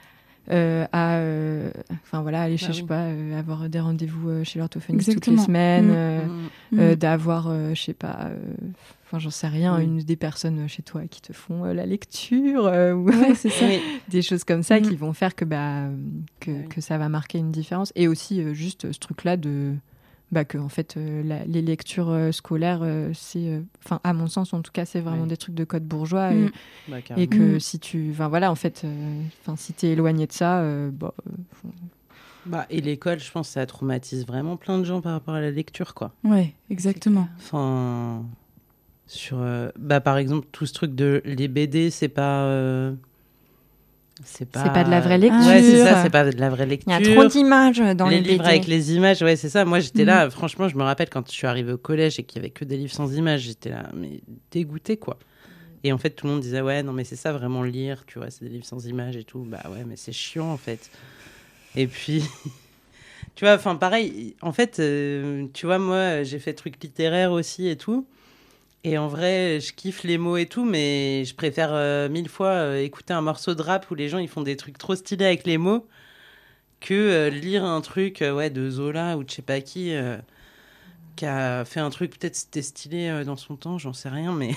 euh, à, euh, enfin voilà, aller, Bah chez, oui. je sais pas, euh, avoir des rendez-vous euh, chez l'orthophoniste toutes Exactement. les semaines, Mmh. euh, Mmh. euh, d'avoir, euh, je sais pas, enfin j'en sais rien, Oui. une des personnes chez toi qui te font euh, la lecture euh, ou Ouais, c'est ça. Oui. des choses comme ça Mm. qui vont faire que bah que, Oui. que ça va marquer une différence. Et aussi euh, juste euh, ce truc là de bah que en fait euh, la- les lectures euh, scolaires euh, c'est enfin à mon sens en tout cas c'est vraiment Oui. des trucs de code bourgeois Mm. et, Bah, et carrément. que Mm. si tu enfin voilà en fait enfin si t'es éloigné de ça euh, bah, euh, faut- Bah, et l'école, je pense, ça traumatise vraiment plein de gens par rapport à la lecture, quoi. Ouais, exactement. Enfin, sur, euh, bah, par exemple, tout ce truc de les B D, c'est pas, euh, c'est pas, C'est pas de la vraie lecture. Ouais, c'est ça, c'est pas de la vraie il lecture. y a trop d'images dans les, les livres B D. avec les images, ouais, c'est ça. Moi, j'étais Mhm. là, franchement, je me rappelle quand je suis arrivée au collège et qu'il y avait que des livres sans images, j'étais là, mais dégoûtée, quoi. Et en fait, tout le monde disait, ouais, non, mais c'est ça vraiment lire, tu vois, c'est des livres sans images et tout. Bah ouais, mais c'est chiant, en fait. Et puis, tu vois, enfin, pareil, en fait, euh, tu vois, moi, j'ai fait trucs littéraires aussi et tout. Et en vrai, je kiffe les mots et tout, mais je préfère euh, mille fois euh, écouter un morceau de rap où les gens ils font des trucs trop stylés avec les mots que euh, lire un truc euh, ouais, de Zola ou de je sais pas qui euh, qui a fait un truc, peut-être c'était stylé euh, dans son temps, j'en sais rien, mais.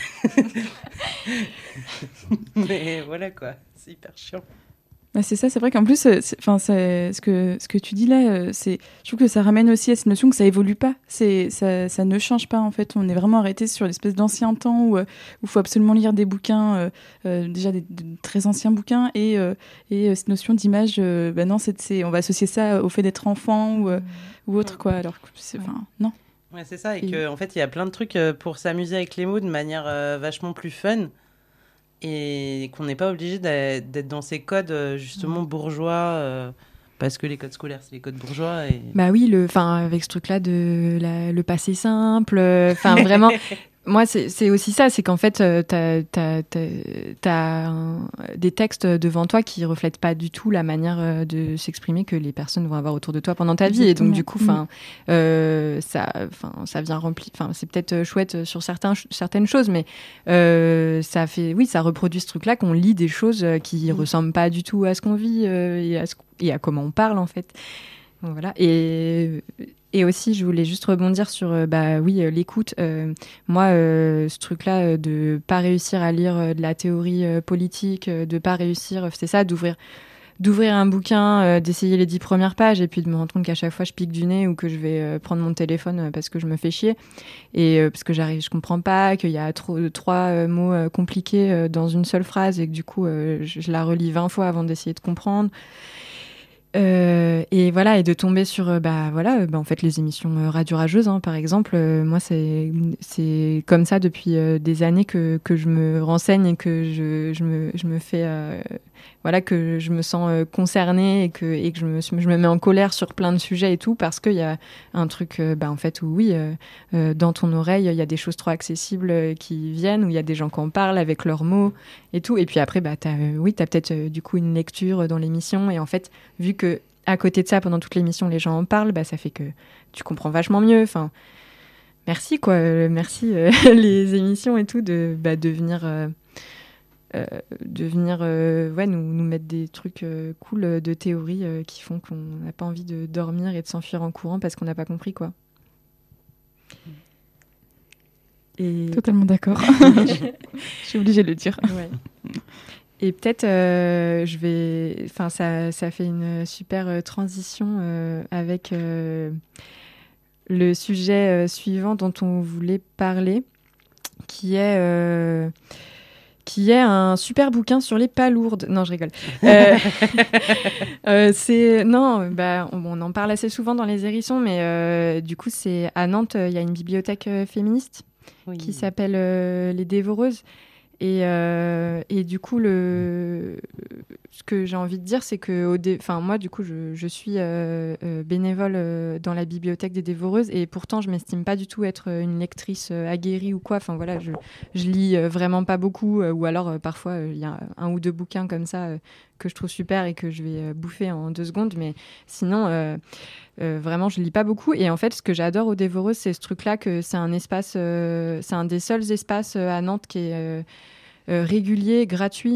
Mais voilà quoi, c'est hyper chiant. Bah, c'est ça, c'est vrai qu'en plus, euh, c'est- enfin, c'est- ce que ce que tu dis là, euh, c'est, je trouve que ça ramène aussi à cette notion que ça évolue pas, c'est ça, ça ne change pas en fait. On est vraiment arrêté sur l'espèce d'ancien temps où il faut absolument lire des bouquins, euh, euh, déjà des, des très anciens bouquins, et euh, et euh, cette notion d'image, euh, bah non, c'est, c'est on va associer ça au fait d'être enfant ou euh, ou autre quoi. Alors que c'est, enfin, non. Ouais, c'est ça, et Et- qu'en en fait, il y a plein de trucs euh, pour s'amuser avec les mots de manière euh, vachement plus fun. Et qu'on n'est pas obligé d'a- d'être dans ces codes euh, justement bourgeois, euh, parce que les codes scolaires, c'est les codes bourgeois. Et... Bah oui, le, enfin, avec ce truc-là de la- le passé simple, enfin vraiment, moi c'est c'est aussi ça, c'est qu'en fait euh, t'as t'as t'as t'as un- des textes devant toi qui reflètent pas du tout la manière euh, de s'exprimer que les personnes vont avoir autour de toi pendant ta vie, et donc Exactement. du coup, enfin, euh, ça, enfin, ça vient remplir, enfin, c'est peut-être chouette sur certains certaines choses, mais euh, ça fait, oui, ça reproduit ce truc-là qu'on lit des choses euh, qui Mm. ressemblent pas du tout à ce qu'on vit euh, et à ce et à comment on parle en fait. Donc, voilà. Et, et aussi, je voulais juste rebondir sur, euh, bah oui, euh, l'écoute. Euh, moi, euh, ce truc-là euh, de pas réussir à lire euh, de la théorie euh, politique, euh, de pas réussir, euh, c'est ça, d'ouvrir, d'ouvrir un bouquin, euh, d'essayer les dix premières pages, et puis de me rendre compte qu'à chaque fois, je pique du nez ou que je vais euh, prendre mon téléphone euh, parce que je me fais chier et euh, parce que j'arrive, je comprends pas, qu'il y a trop, trois euh, mots euh, compliqués euh, dans une seule phrase et que du coup, euh, je, je la relis vingt fois avant d'essayer de comprendre. Euh, et voilà, et de tomber sur euh, bah voilà euh, bah, en fait les émissions euh, Radio Rageuse, hein, par exemple, euh, moi c'est c'est comme ça depuis euh, des années que que je me renseigne et que je je me je me fais euh, voilà que je me sens euh, concernée et que et que je me je me mets en colère sur plein de sujets et tout, parce qu'il y a un truc euh, bah en fait où oui euh, euh, dans ton oreille il y a des choses trop accessibles euh, qui viennent, où il y a des gens qui en parlent avec leurs mots et tout, et puis après bah t'as euh, oui t'as peut-être euh, du coup une lecture dans l'émission, et en fait vu que à côté de ça, pendant toute l'émission, les gens en parlent, bah, ça fait que tu comprends vachement mieux. Enfin, merci, quoi. Euh, merci, euh, les émissions et tout, de, bah, de venir, euh, euh, de venir euh, ouais, nous, nous mettre des trucs euh, cool euh, de théorie euh, qui font qu'on n'a pas envie de dormir et de s'enfuir en courant parce qu'on n'a pas compris, quoi. Et... Totalement d'accord. Je suis obligée de le dire. Ouais. Et peut-être, euh, je vais, enfin, ça, ça fait une super euh, transition euh, avec euh, le sujet euh, suivant dont on voulait parler, qui est, euh, qui est un super bouquin sur les palourdes. Non, je rigole. Euh, euh, c'est, non, bah, on, on en parle assez souvent dans les hérissons, mais euh, du coup, c'est à Nantes, il y a une bibliothèque euh, féministe Oui. qui s'appelle euh, Les Dévoreuses. Et, euh, et du coup, le, ce que j'ai envie de dire, c'est que au dé... enfin, moi, du coup, je, je suis euh, euh, bénévole euh, dans la bibliothèque des Dévoreuses, et pourtant, je m'estime pas du tout être une lectrice euh, aguerrie ou quoi. Enfin, voilà, je, je lis euh, vraiment pas beaucoup, euh, ou alors euh, parfois, il euh, y a un ou deux bouquins comme ça euh, que je trouve super et que je vais euh, bouffer en deux secondes. Mais sinon, euh, euh, vraiment, je lis pas beaucoup. Et en fait, ce que j'adore aux Dévoreuses, c'est ce truc-là, que c'est un espace, euh, c'est un des seuls espaces euh, à Nantes qui est... Euh, Euh, régulier, gratuit,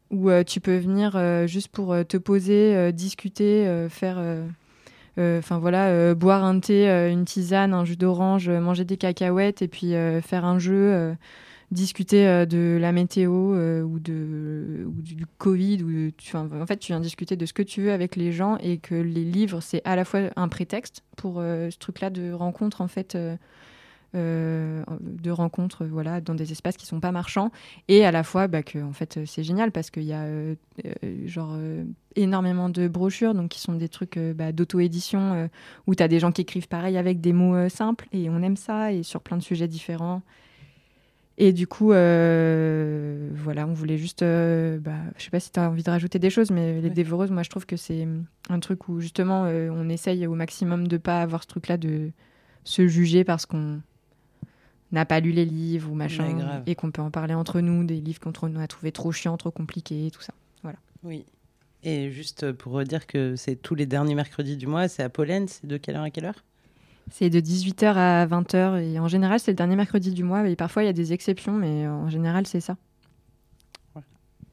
où euh, tu peux venir euh, juste pour euh, te poser, euh, discuter, euh, faire... Enfin euh, voilà, euh, boire un thé, euh, une tisane, un jus d'orange, euh, manger des cacahuètes et puis euh, faire un jeu, euh, discuter euh, de la météo euh, ou, de, ou du Covid. Ou de, tu, en fait, tu viens discuter de ce que tu veux avec les gens et que les livres, c'est à la fois un prétexte pour euh, ce truc-là de rencontre, en fait, euh, euh, de rencontres voilà, dans des espaces qui ne sont pas marchands et à la fois bah, que en fait, c'est génial parce qu'il y a euh, euh, genre... Euh, énormément de brochures donc qui sont des trucs euh, bah, d'auto-édition euh, où tu as des gens qui écrivent pareil avec des mots euh, simples et on aime ça et sur plein de sujets différents et du coup euh, voilà on voulait juste euh, bah, je sais pas si tu as envie de rajouter des choses mais les ouais. Dévoreuses moi je trouve que c'est un truc où justement euh, on essaye au maximum de pas avoir ce truc là de se juger parce qu'on n'a pas lu les livres ou machin ouais, et qu'on peut en parler entre nous des livres qu'on a trouvé trop chiants, trop compliqués tout ça voilà. Oui. Et juste pour dire que c'est tous les derniers mercredis du mois, c'est à Pollen, c'est de quelle heure à quelle heure ? C'est de dix-huit heures à vingt heures et en général c'est le dernier mercredi du mois et parfois il y a des exceptions mais en général c'est ça. Voilà.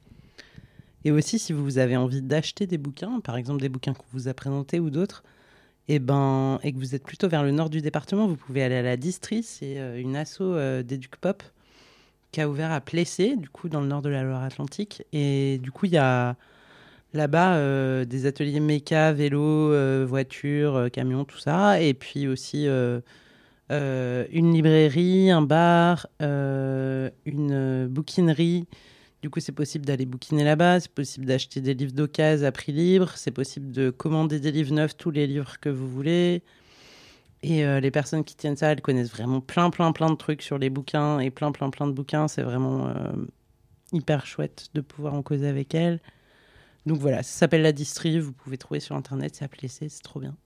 Et aussi si vous avez envie d'acheter des bouquins, par exemple des bouquins qu'on vous a présentés ou d'autres, et, ben, et que vous êtes plutôt vers le nord du département, vous pouvez aller à la Distrie, c'est une asso euh, d'éduc-pop qui a ouvert à Plessé, du coup dans le nord de la Loire-Atlantique et du coup il y a... Là-bas, euh, des ateliers méca, vélo, euh, voiture, euh, camion, tout ça. Et puis aussi euh, euh, une librairie, un bar, euh, une bouquinerie. Du coup, c'est possible d'aller bouquiner là-bas. C'est possible d'acheter des livres d'occasion à prix libre. C'est possible de commander des livres neufs, tous les livres que vous voulez. Et euh, les personnes qui tiennent ça, elles connaissent vraiment plein, plein, plein de trucs sur les bouquins. Et plein, plein, plein de bouquins. C'est vraiment euh, hyper chouette de pouvoir en causer avec elles. Donc voilà, ça s'appelle La Distrie, vous pouvez trouver sur internet, c'est à Plessé, c'est trop bien.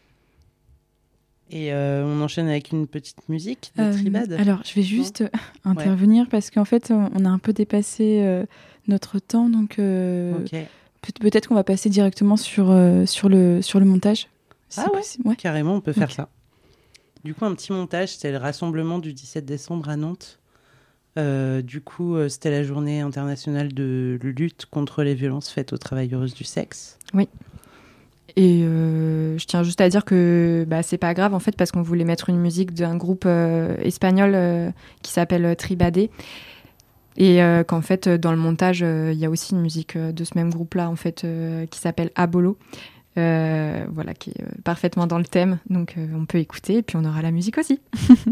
Et euh, on enchaîne avec une petite musique de euh, Tribad. Alors, je vais juste non intervenir ouais. parce qu'en fait, on a un peu dépassé euh, notre temps, donc euh, okay. peut- peut-être qu'on va passer directement sur, euh, sur, le, sur le montage. Ah ouais, ouais, carrément, on peut faire okay. ça. Du coup, un petit montage, c'était le rassemblement du dix-sept décembre à Nantes. Euh, du coup, euh, c'était la journée internationale de lutte contre les violences faites aux travailleuses du sexe. Oui. Et euh, je tiens juste à dire que bah, c'est pas grave en fait parce qu'on voulait mettre une musique d'un groupe euh, espagnol euh, qui s'appelle Tribadé et euh, qu'en fait dans le montage il euh, y a aussi une musique euh, de ce même groupe-là en fait euh, qui s'appelle Abolo. Euh, voilà, qui est euh, parfaitement dans le thème, donc euh, on peut écouter et puis on aura la musique aussi.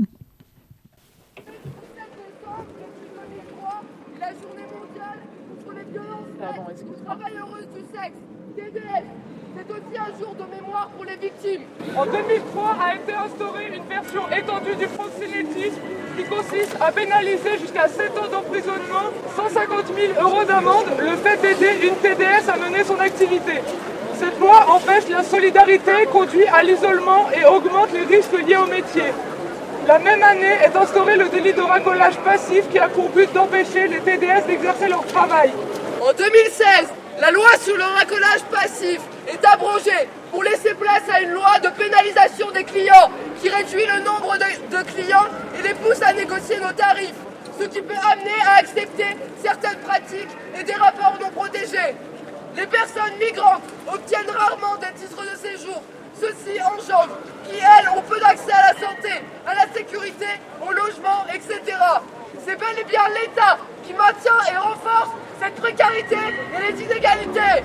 Travailleuses du sexe, T D S, c'est aussi un jour de mémoire pour les victimes. En deux mille trois a été instaurée une version étendue du proxénétisme qui consiste à pénaliser jusqu'à sept ans d'emprisonnement, cent cinquante mille euros d'amende, le fait d'aider une T D S à mener son activité. Cette loi empêche la solidarité, conduit à l'isolement et augmente les risques liés au métier. La même année est instauré le délit de racolage passif qui a pour but d'empêcher les T D S d'exercer leur travail. En deux mille seize, la loi sur le racolage passif est abrogée pour laisser place à une loi de pénalisation des clients qui réduit le nombre de, de clients et les pousse à négocier nos tarifs, ce qui peut amener à accepter certaines pratiques et des rapports non protégés. Les personnes migrantes obtiennent rarement des titres de séjour. Ceci engendre qui, elles, ont peu d'accès à la santé, à la sécurité, au logement, et cetera. C'est bel et bien l'État qui maintient et renforce cette précarité et les inégalités.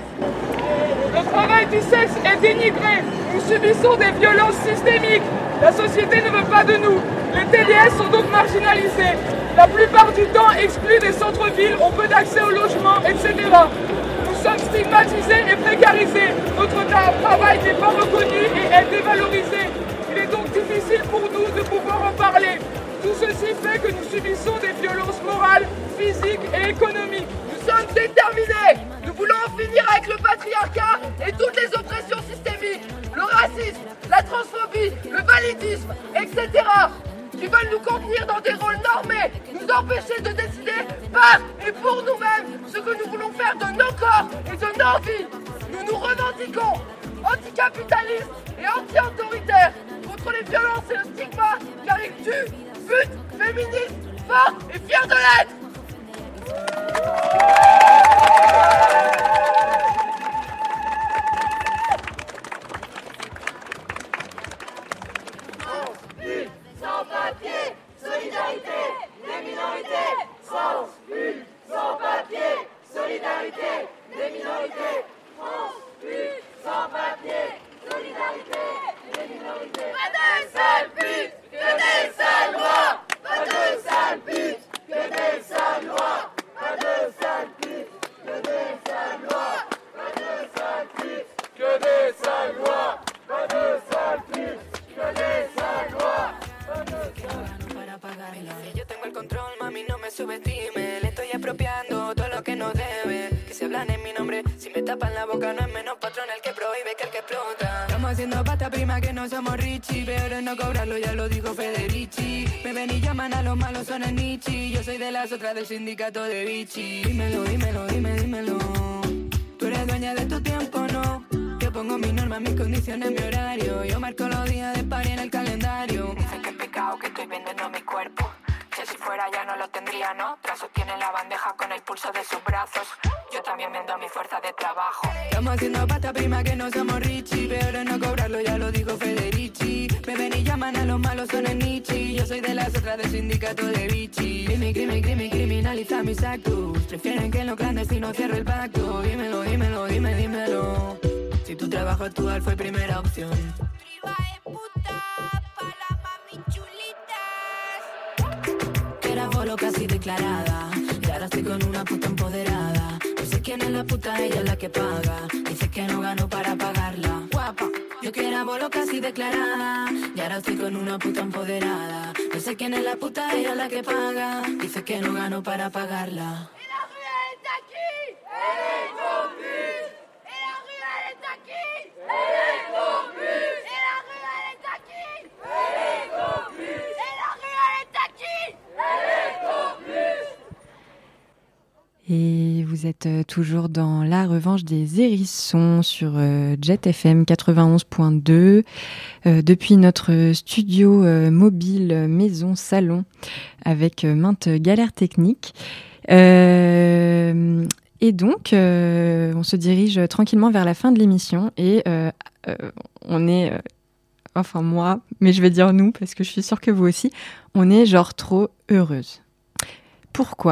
Le travail du sexe est dénigré. Nous subissons des violences systémiques. La société ne veut pas de nous. Les T D S sont donc marginalisés. La plupart du temps exclus des centres-villes, ont peu d'accès au logement, et cetera. Nous sommes stigmatisés et précarisés. Notre travail n'est pas reconnu et est dévalorisé. Il est donc difficile pour nous de pouvoir en parler. Tout ceci fait que nous subissons des violences morales, physiques et économiques. Nous sommes déterminés. Nous voulons en finir avec le patriarcat et toutes les oppressions systémiques, le racisme, la transphobie, le validisme, et cetera, qui veulent nous contenir dans des rôles normés, nous empêcher de décider par et pour nous-mêmes ce que nous voulons faire de nos corps et de nos vies. Nous nous revendiquons anticapitalistes et anti-autoritaires contre les violences et le stigma, car ils tuent, butent, féministes, forts et fiers de l'être. subestime. Le estoy expropiando todo lo que no debe. Que se hablan en mi nombre, si me tapan la boca no es menos patrón el que prohíbe que el que explota. Estamos haciendo pasta prima que no somos Richie. Peor es no cobrarlo, ya lo dijo Federici. Me ven y llaman a los malos, son el Nietzsche. Yo soy de las otras del sindicato de Vichy. Dímelo, dímelo, dime, dímelo. Tú eres dueña de tu tiempo, ¿no? Yo pongo mis normas, mis condiciones, mi horario. Yo marco los días de party en el calendario. Dicen que es pecado que estoy vendiendo mi cuerpo. Que si fuera ya no lo tendría, ¿no? Tras sostiene la bandeja con el pulso de sus brazos. Yo también vendo mi fuerza de trabajo. Estamos haciendo pasta prima que no somos Richie. Peor es no cobrarlo, ya lo dijo Federici. Me ven y llaman a los malos, son el Nietzsche. Yo soy de las otras del sindicato de Vichy. Crimen, crimen, crimen, criminaliza mis actos. Prefieren que en lo clandestino cierre el pacto. Dímelo, dímelo, dime, dímelo. Si tu trabajo actual fue primera opción. Era bolo casi declarada y ahora estoy con una puta empoderada. No sé quién es la puta, ella es la que paga. Dice que no gano para pagarla. Guapa, yo que era bolo casi declarada y ahora estoy con una puta empoderada. No sé quién es la puta, ella es la que paga. Dice que no gano para pagarla. Et vous êtes toujours dans La Revanche des Hérissons sur euh, Jet F M quatre-vingt-onze point deux, euh, depuis notre studio euh, mobile maison salon avec euh, maintes galères techniques. Euh, et donc, euh, on se dirige tranquillement vers la fin de l'émission et euh, euh, on est, euh, enfin moi, mais je vais dire nous parce que je suis sûre que vous aussi, on est genre trop heureuse. Pourquoi ?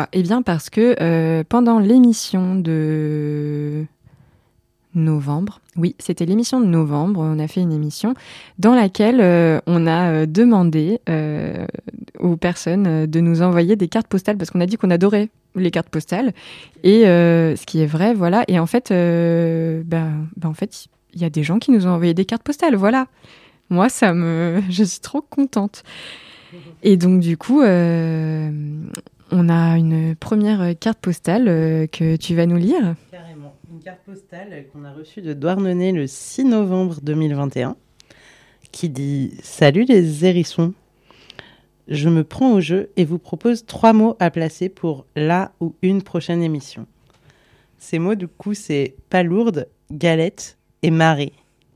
Eh bien parce que euh, pendant l'émission de novembre, oui, c'était l'émission de novembre, on a fait une émission dans laquelle euh, on a euh, demandé euh, aux personnes de nous envoyer des cartes postales parce qu'on a dit qu'on adorait les cartes postales et euh, ce qui est vrai, voilà. Et en fait, euh, bah, bah en fait, il y a des gens qui nous ont envoyé des cartes postales, voilà. Moi, ça me, je suis trop contente. Et donc du coup. Euh, On a une première carte postale euh, que tu vas nous lire. Carrément. Une carte postale qu'on a reçue de Douarnenez le six novembre deux mille vingt et un qui dit « Salut les hérissons, je me prends au jeu et vous propose trois mots à placer pour la ou une prochaine émission. Ces mots, du coup, c'est palourde, galette et marée.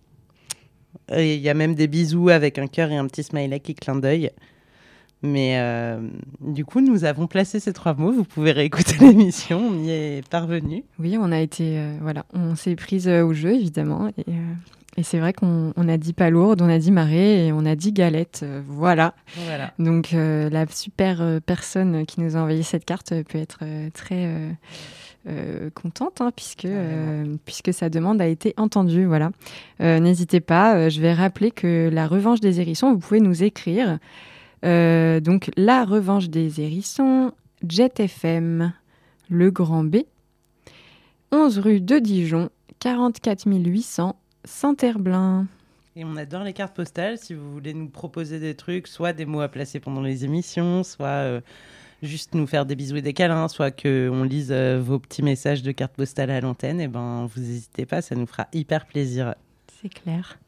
Il y a même des bisous avec un cœur et un petit smiley qui clin d'œil. Mais euh, du coup, nous avons placé ces trois mots. Vous pouvez réécouter l'émission. On y est parvenu. Oui, on a été, euh, voilà, on s'est prise euh, au jeu évidemment. Et, euh, et c'est vrai qu'on on a dit palourde, on a dit marée et on a dit galette. Euh, voilà. voilà. Donc euh, la super euh, personne qui nous a envoyé cette carte peut être euh, très euh, euh, contente, hein, puisque euh, puisque sa demande a été entendue. Voilà. Euh, n'hésitez pas. Euh, je vais rappeler que La Revanche des Hérissons, vous pouvez nous écrire. Euh, donc, La Revanche des Hérissons, Jet F M, Le Grand B, onze rue de Dijon, quarante-quatre mille huit cents, Saint-Herblain. Et on adore les cartes postales. Si vous voulez nous proposer des trucs, soit des mots à placer pendant les émissions, soit euh, juste nous faire des bisous et des câlins, soit qu'on lise euh, vos petits messages de cartes postales à l'antenne, et ben, vous n'hésitez pas, ça nous fera hyper plaisir. C'est clair.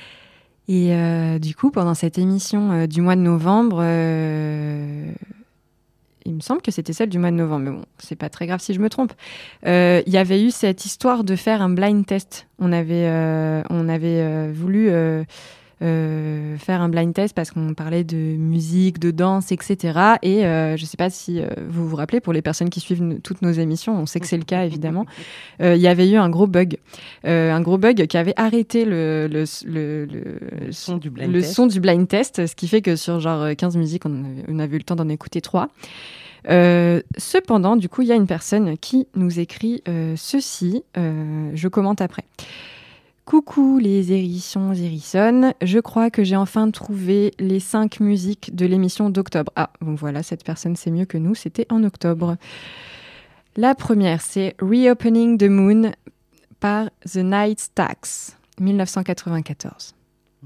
Et euh, du coup, pendant cette émission euh, du mois de novembre, euh, il me semble que c'était celle du mois de novembre, mais bon, c'est pas très grave si je me trompe. Euh, il y avait eu cette histoire de faire un blind test. On avait, euh, on avait euh, voulu euh, euh, faire un blind test parce qu'on parlait de musique, de danse, et cetera. Et euh, je sais pas si euh, vous vous rappelez, pour les personnes qui suivent n- toutes nos émissions, on sait que c'est le cas évidemment. Euh, il y avait eu un gros bug, euh, un gros bug qui avait arrêté le le le, le, le son du blind le test. son du blind test, ce qui fait que sur genre quinze musiques, on avait, on avait eu le temps d'en écouter trois. Euh, cependant, du coup, il y a une personne qui nous écrit euh, ceci. Euh, je commente après. Coucou les hérissons, hérissonnes. Je crois que j'ai enfin trouvé les cinq musiques de l'émission d'octobre. Ah, bon voilà, cette personne sait mieux que nous, c'était en octobre. La première, c'est Reopening the Moon par The Night Stacks, dix-neuf cent quatre-vingt-quatorze.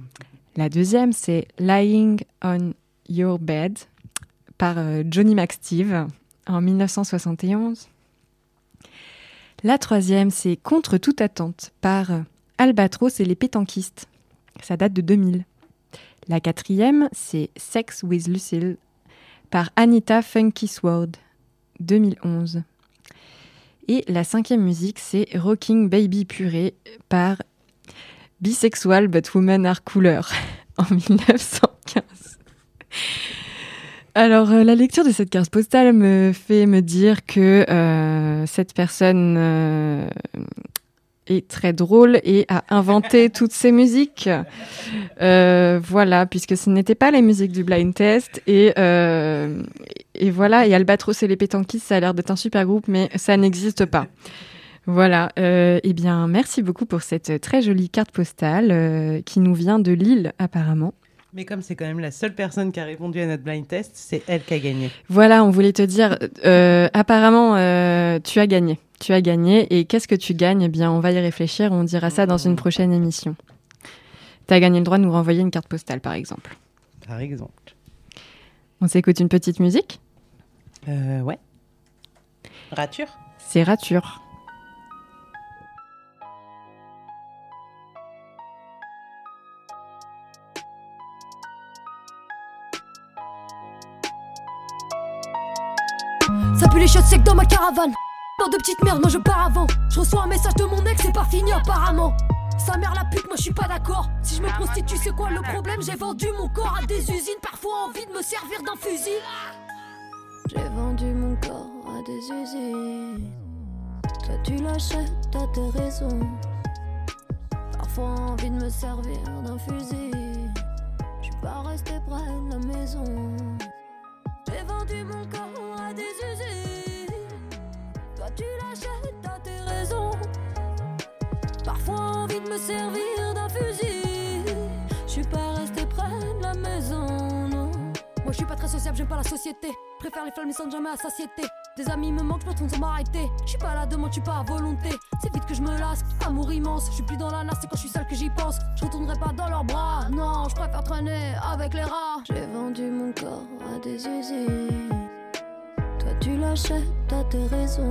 La deuxième, c'est Lying on Your Bed par euh, Johnny Mac Steve. en dix-neuf cent soixante et onze. La troisième, c'est Contre toute attente par Albatros et les pétanquistes. Ça date de deux mille. La quatrième, c'est Sex with Lucille par Anita Funky Sword, deux mille onze. Et la cinquième musique, c'est Rocking Baby Purée par Bisexual But Women Are Cooler en dix-neuf cent quinze. Alors, euh, la lecture de cette carte postale me fait me dire que euh, cette personne euh, est très drôle et a inventé toutes ces musiques. Euh, voilà, puisque ce n'étaient pas les musiques du blind test. Et, euh, et voilà, et Albatros et les pétanquistes, ça a l'air d'être un super groupe, mais ça n'existe pas. Voilà, euh, eh bien, merci beaucoup pour cette très jolie carte postale euh, qui nous vient de Lille, apparemment. Mais comme c'est quand même la seule personne qui a répondu à notre blind test, c'est elle qui a gagné. Voilà, on voulait te dire, euh, apparemment, euh, tu as gagné. Tu as gagné. Et qu'est-ce que tu gagnes ? Eh bien, on va y réfléchir. On dira ça dans une prochaine émission. Tu as gagné le droit de nous renvoyer une carte postale, par exemple. Par exemple. On s'écoute une petite musique ? Euh, ouais. Rature ? C'est Rature. Ça pue les chiottes secs dans ma caravane. Dans de petites merdes, moi je pars avant. Je reçois un message de mon ex, c'est pas fini apparemment. Sa mère la pute, moi je suis pas d'accord. Si je me prostitue, c'est quoi le problème ? J'ai vendu mon corps à des usines, parfois envie de me servir d'un fusil. J'ai vendu mon corps à des usines. Toi tu l'achètes, t'as tes raisons. Parfois envie de me servir d'un fusil. Je suis pas resté près de la maison. J'ai vendu mon corps à des usines. Toi tu l'achètes, t'as tes raisons. Parfois envie de me servir d'un fusil. Je suis pas resté près de la maison, non. Moi je suis pas très sociable, j'aime pas la société. Préfère les flammes mais sans jamais à satiété. Des amis me manquent, je me tourne sans m'arrêter. Je suis pas là demain, je suis pas à volonté. C'est vite que je me lasse, amour immense. Je suis plus dans la nasse, c'est quand je suis seule que j'y pense. Je retournerai pas dans leurs bras, non, je préfère traîner avec les rats. J'ai vendu mon corps à des usines. Toi tu l'achètes, t'as tes raisons.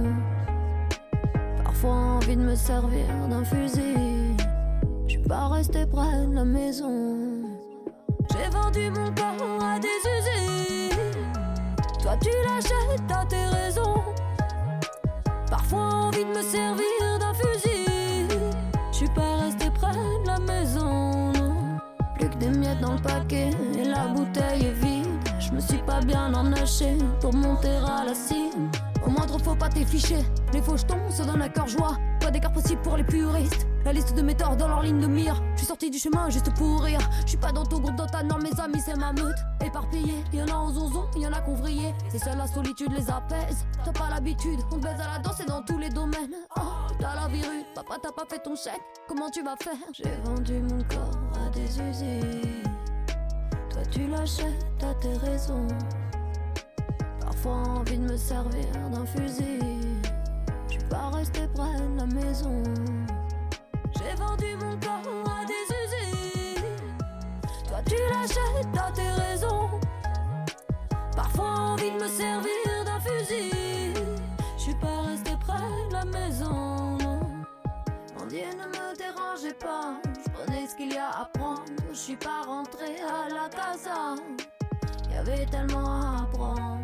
Parfois envie de me servir d'un fusil. Je suis pas resté près de la maison. J'ai vendu mon corps à des usines. Toi tu l'achètes, t'as tes raisons. Parfois envie de me servir d'un fusil. Je suis pas resté près de la maison, non. Plus que des miettes dans le paquet et la bouteille est vide. Je me suis pas bien emnaché pour monter à la cime. Au moindre faut pas t'efficher. Les faux jetons se donnent à cœur joie. Pas d'écart possible pour les puristes. La liste de mes torts dans leur ligne de mire. Je suis sorti du chemin juste pour rire. Je suis pas dans ton groupe, dans ta norme, mes amis c'est ma meute. Éparpillés, y'en a en zonzon, y'en a qu'on vrillé. C'est seule la solitude les apaise. T'as pas l'habitude, on te baise à la danse et dans tous les domaines. Oh, t'as la virus, papa t'as pas fait ton chèque. Comment tu vas faire ? J'ai vendu mon corps à des usines. Toi tu l'achètes, t'as tes raisons. Parfois envie de me servir d'un fusil. Je suis pas resté près de la maison. J'ai vendu mon corps à des usines. Toi tu l'achètes, t'as tes raisons. Parfois envie de me servir d'un fusil. Je suis pas resté près de la maison, non. Mon Dieu ne me dérangez pas. Je prenais ce qu'il y a à prendre. Je suis pas rentré à la casa. Y'avait tellement à apprendre.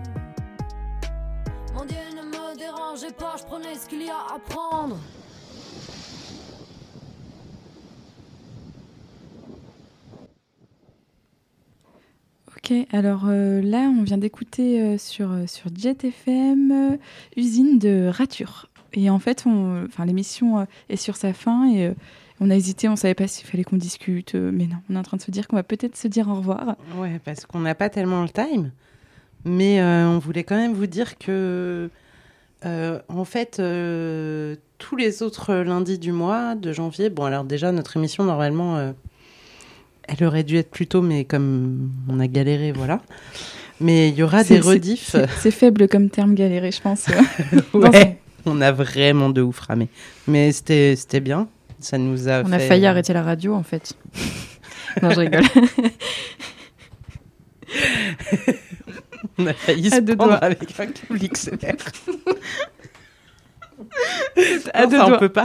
Mon Dieu ne me dérangez pas. Je prenais ce qu'il y a à prendre. Ok, alors euh, là, on vient d'écouter euh, sur, euh, sur Jet F M euh, Usine de Rature. Et en fait, on, l'émission euh, est sur sa fin et euh, on a hésité, on ne savait pas s'il fallait qu'on discute. Euh, mais non, on est en train de se dire qu'on va peut-être se dire au revoir. Ouais, parce qu'on n'a pas tellement le time. Mais euh, on voulait quand même vous dire que, euh, en fait, euh, tous les autres lundis du mois de janvier, bon, alors déjà, notre émission, normalement... Euh, elle aurait dû être plus tôt, mais comme on a galéré, voilà. Mais il y aura c'est, des rediffs. C'est, c'est faible comme terme galéré, je pense. Ouais, on a vraiment de ouf ramé. Mais c'était, c'était bien. Ça nous a on fait... a failli arrêter la radio, en fait. Non, je rigole. On a failli se À deux prendre doigts. avec un câble X L R. À Non, deux ça, on doigts. peut pas.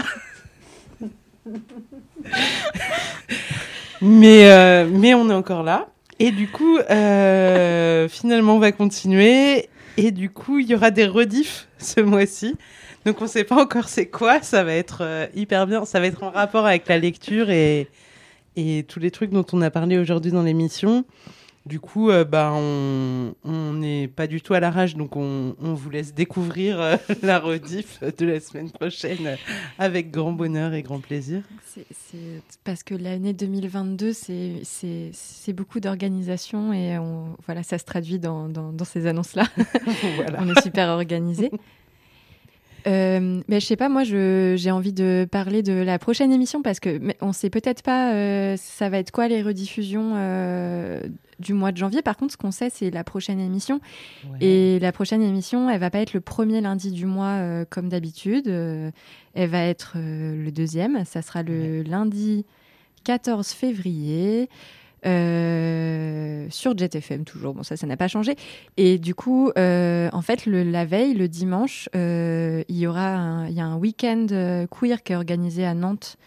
mais, euh, mais on est encore là. Et du coup, euh, finalement, on va continuer. Et du coup, il y aura des rediffs ce mois-ci. Donc, on ne sait pas encore c'est quoi. Ça va être euh, hyper bien. Ça va être en rapport avec la lecture et, et tous les trucs dont on a parlé aujourd'hui dans l'émission. Du coup, euh, bah, on n'est pas du tout à la rage, donc on, on vous laisse découvrir euh, la rediff de la semaine prochaine euh, avec grand bonheur et grand plaisir. C'est, c'est parce que l'année deux mille vingt-deux, c'est, c'est, c'est beaucoup d'organisation et on, voilà, ça se traduit dans, dans, dans ces annonces-là. Voilà. On est super organisés. Euh, mais je sais pas, moi je, j'ai envie de parler de la prochaine émission parce que mais on sait peut-être pas euh, ça va être quoi les rediffusions euh, du mois de janvier. Par contre, ce qu'on sait, c'est la prochaine émission. Ouais. Et la prochaine émission, elle va pas être le premier lundi du mois euh, comme d'habitude. Euh, elle va être euh, le deuxième. Ça sera le lundi quatorze février. Euh, sur Jet F M toujours, bon ça ça n'a pas changé et du coup euh, en fait le, la veille, le dimanche euh, il y aura un, il y a un week-end euh, queer qui est organisé à Nantes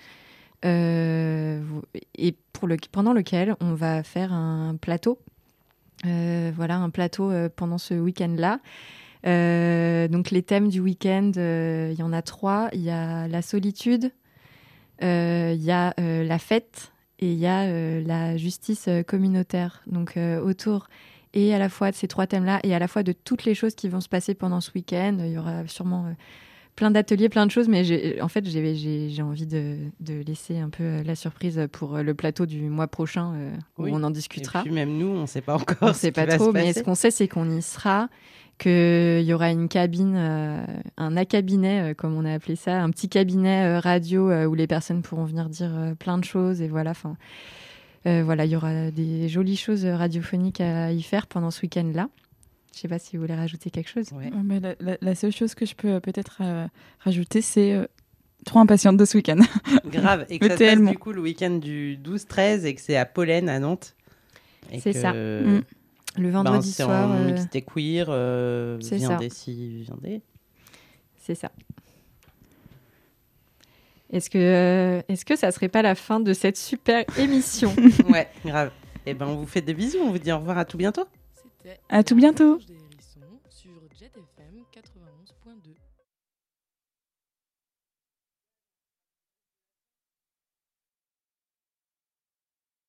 euh, et pour le, pendant lequel on va faire un plateau euh, voilà un plateau euh, pendant ce week-end là euh, donc les thèmes du week-end euh, il y en a trois, il y a la solitude, euh, il y a euh, la fête et il y a euh, la justice euh, communautaire, donc euh, autour et à la fois de ces trois thèmes-là et à la fois de toutes les choses qui vont se passer pendant ce week-end. Il y aura sûrement euh, plein d'ateliers, plein de choses, mais j'ai, en fait, j'ai, j'ai, j'ai envie de, de laisser un peu euh, la surprise pour euh, le plateau du mois prochain euh, où Oui. on en discutera. Et puis même nous, on ne sait pas encore. On ne ce sait qui pas va trop, se mais passer. ce qu'on sait, c'est qu'on y sera, qu'il y aura une cabine, euh, un acabinet, euh, comme on a appelé ça, un petit cabinet euh, radio euh, où les personnes pourront venir dire euh, plein de choses. Et voilà, enfin, euh, voilà, il y aura des jolies choses radiophoniques à y faire pendant ce week-end-là. Je ne sais pas si vous voulez rajouter quelque chose. Ouais. Oh, mais la, la- la seule chose que je peux euh, peut-être euh, rajouter, c'est euh, trop impatiente de ce week-end. Grave. Et que Mais ça se passe tellement. du coup le week-end du douze treize et que c'est à Pollen à Nantes. Et C'est que, ça. euh, Mm. Le vendredi ben, c'est soir. en euh, mixité queer. Euh, c'est viendez ça. si viendez. C'est ça. Est-ce que, euh, est-ce que ça serait pas la fin de cette super émission? Ouais, grave. Et ben on vous fait des bisous. On vous dit au revoir à tout bientôt. À tout bientôt.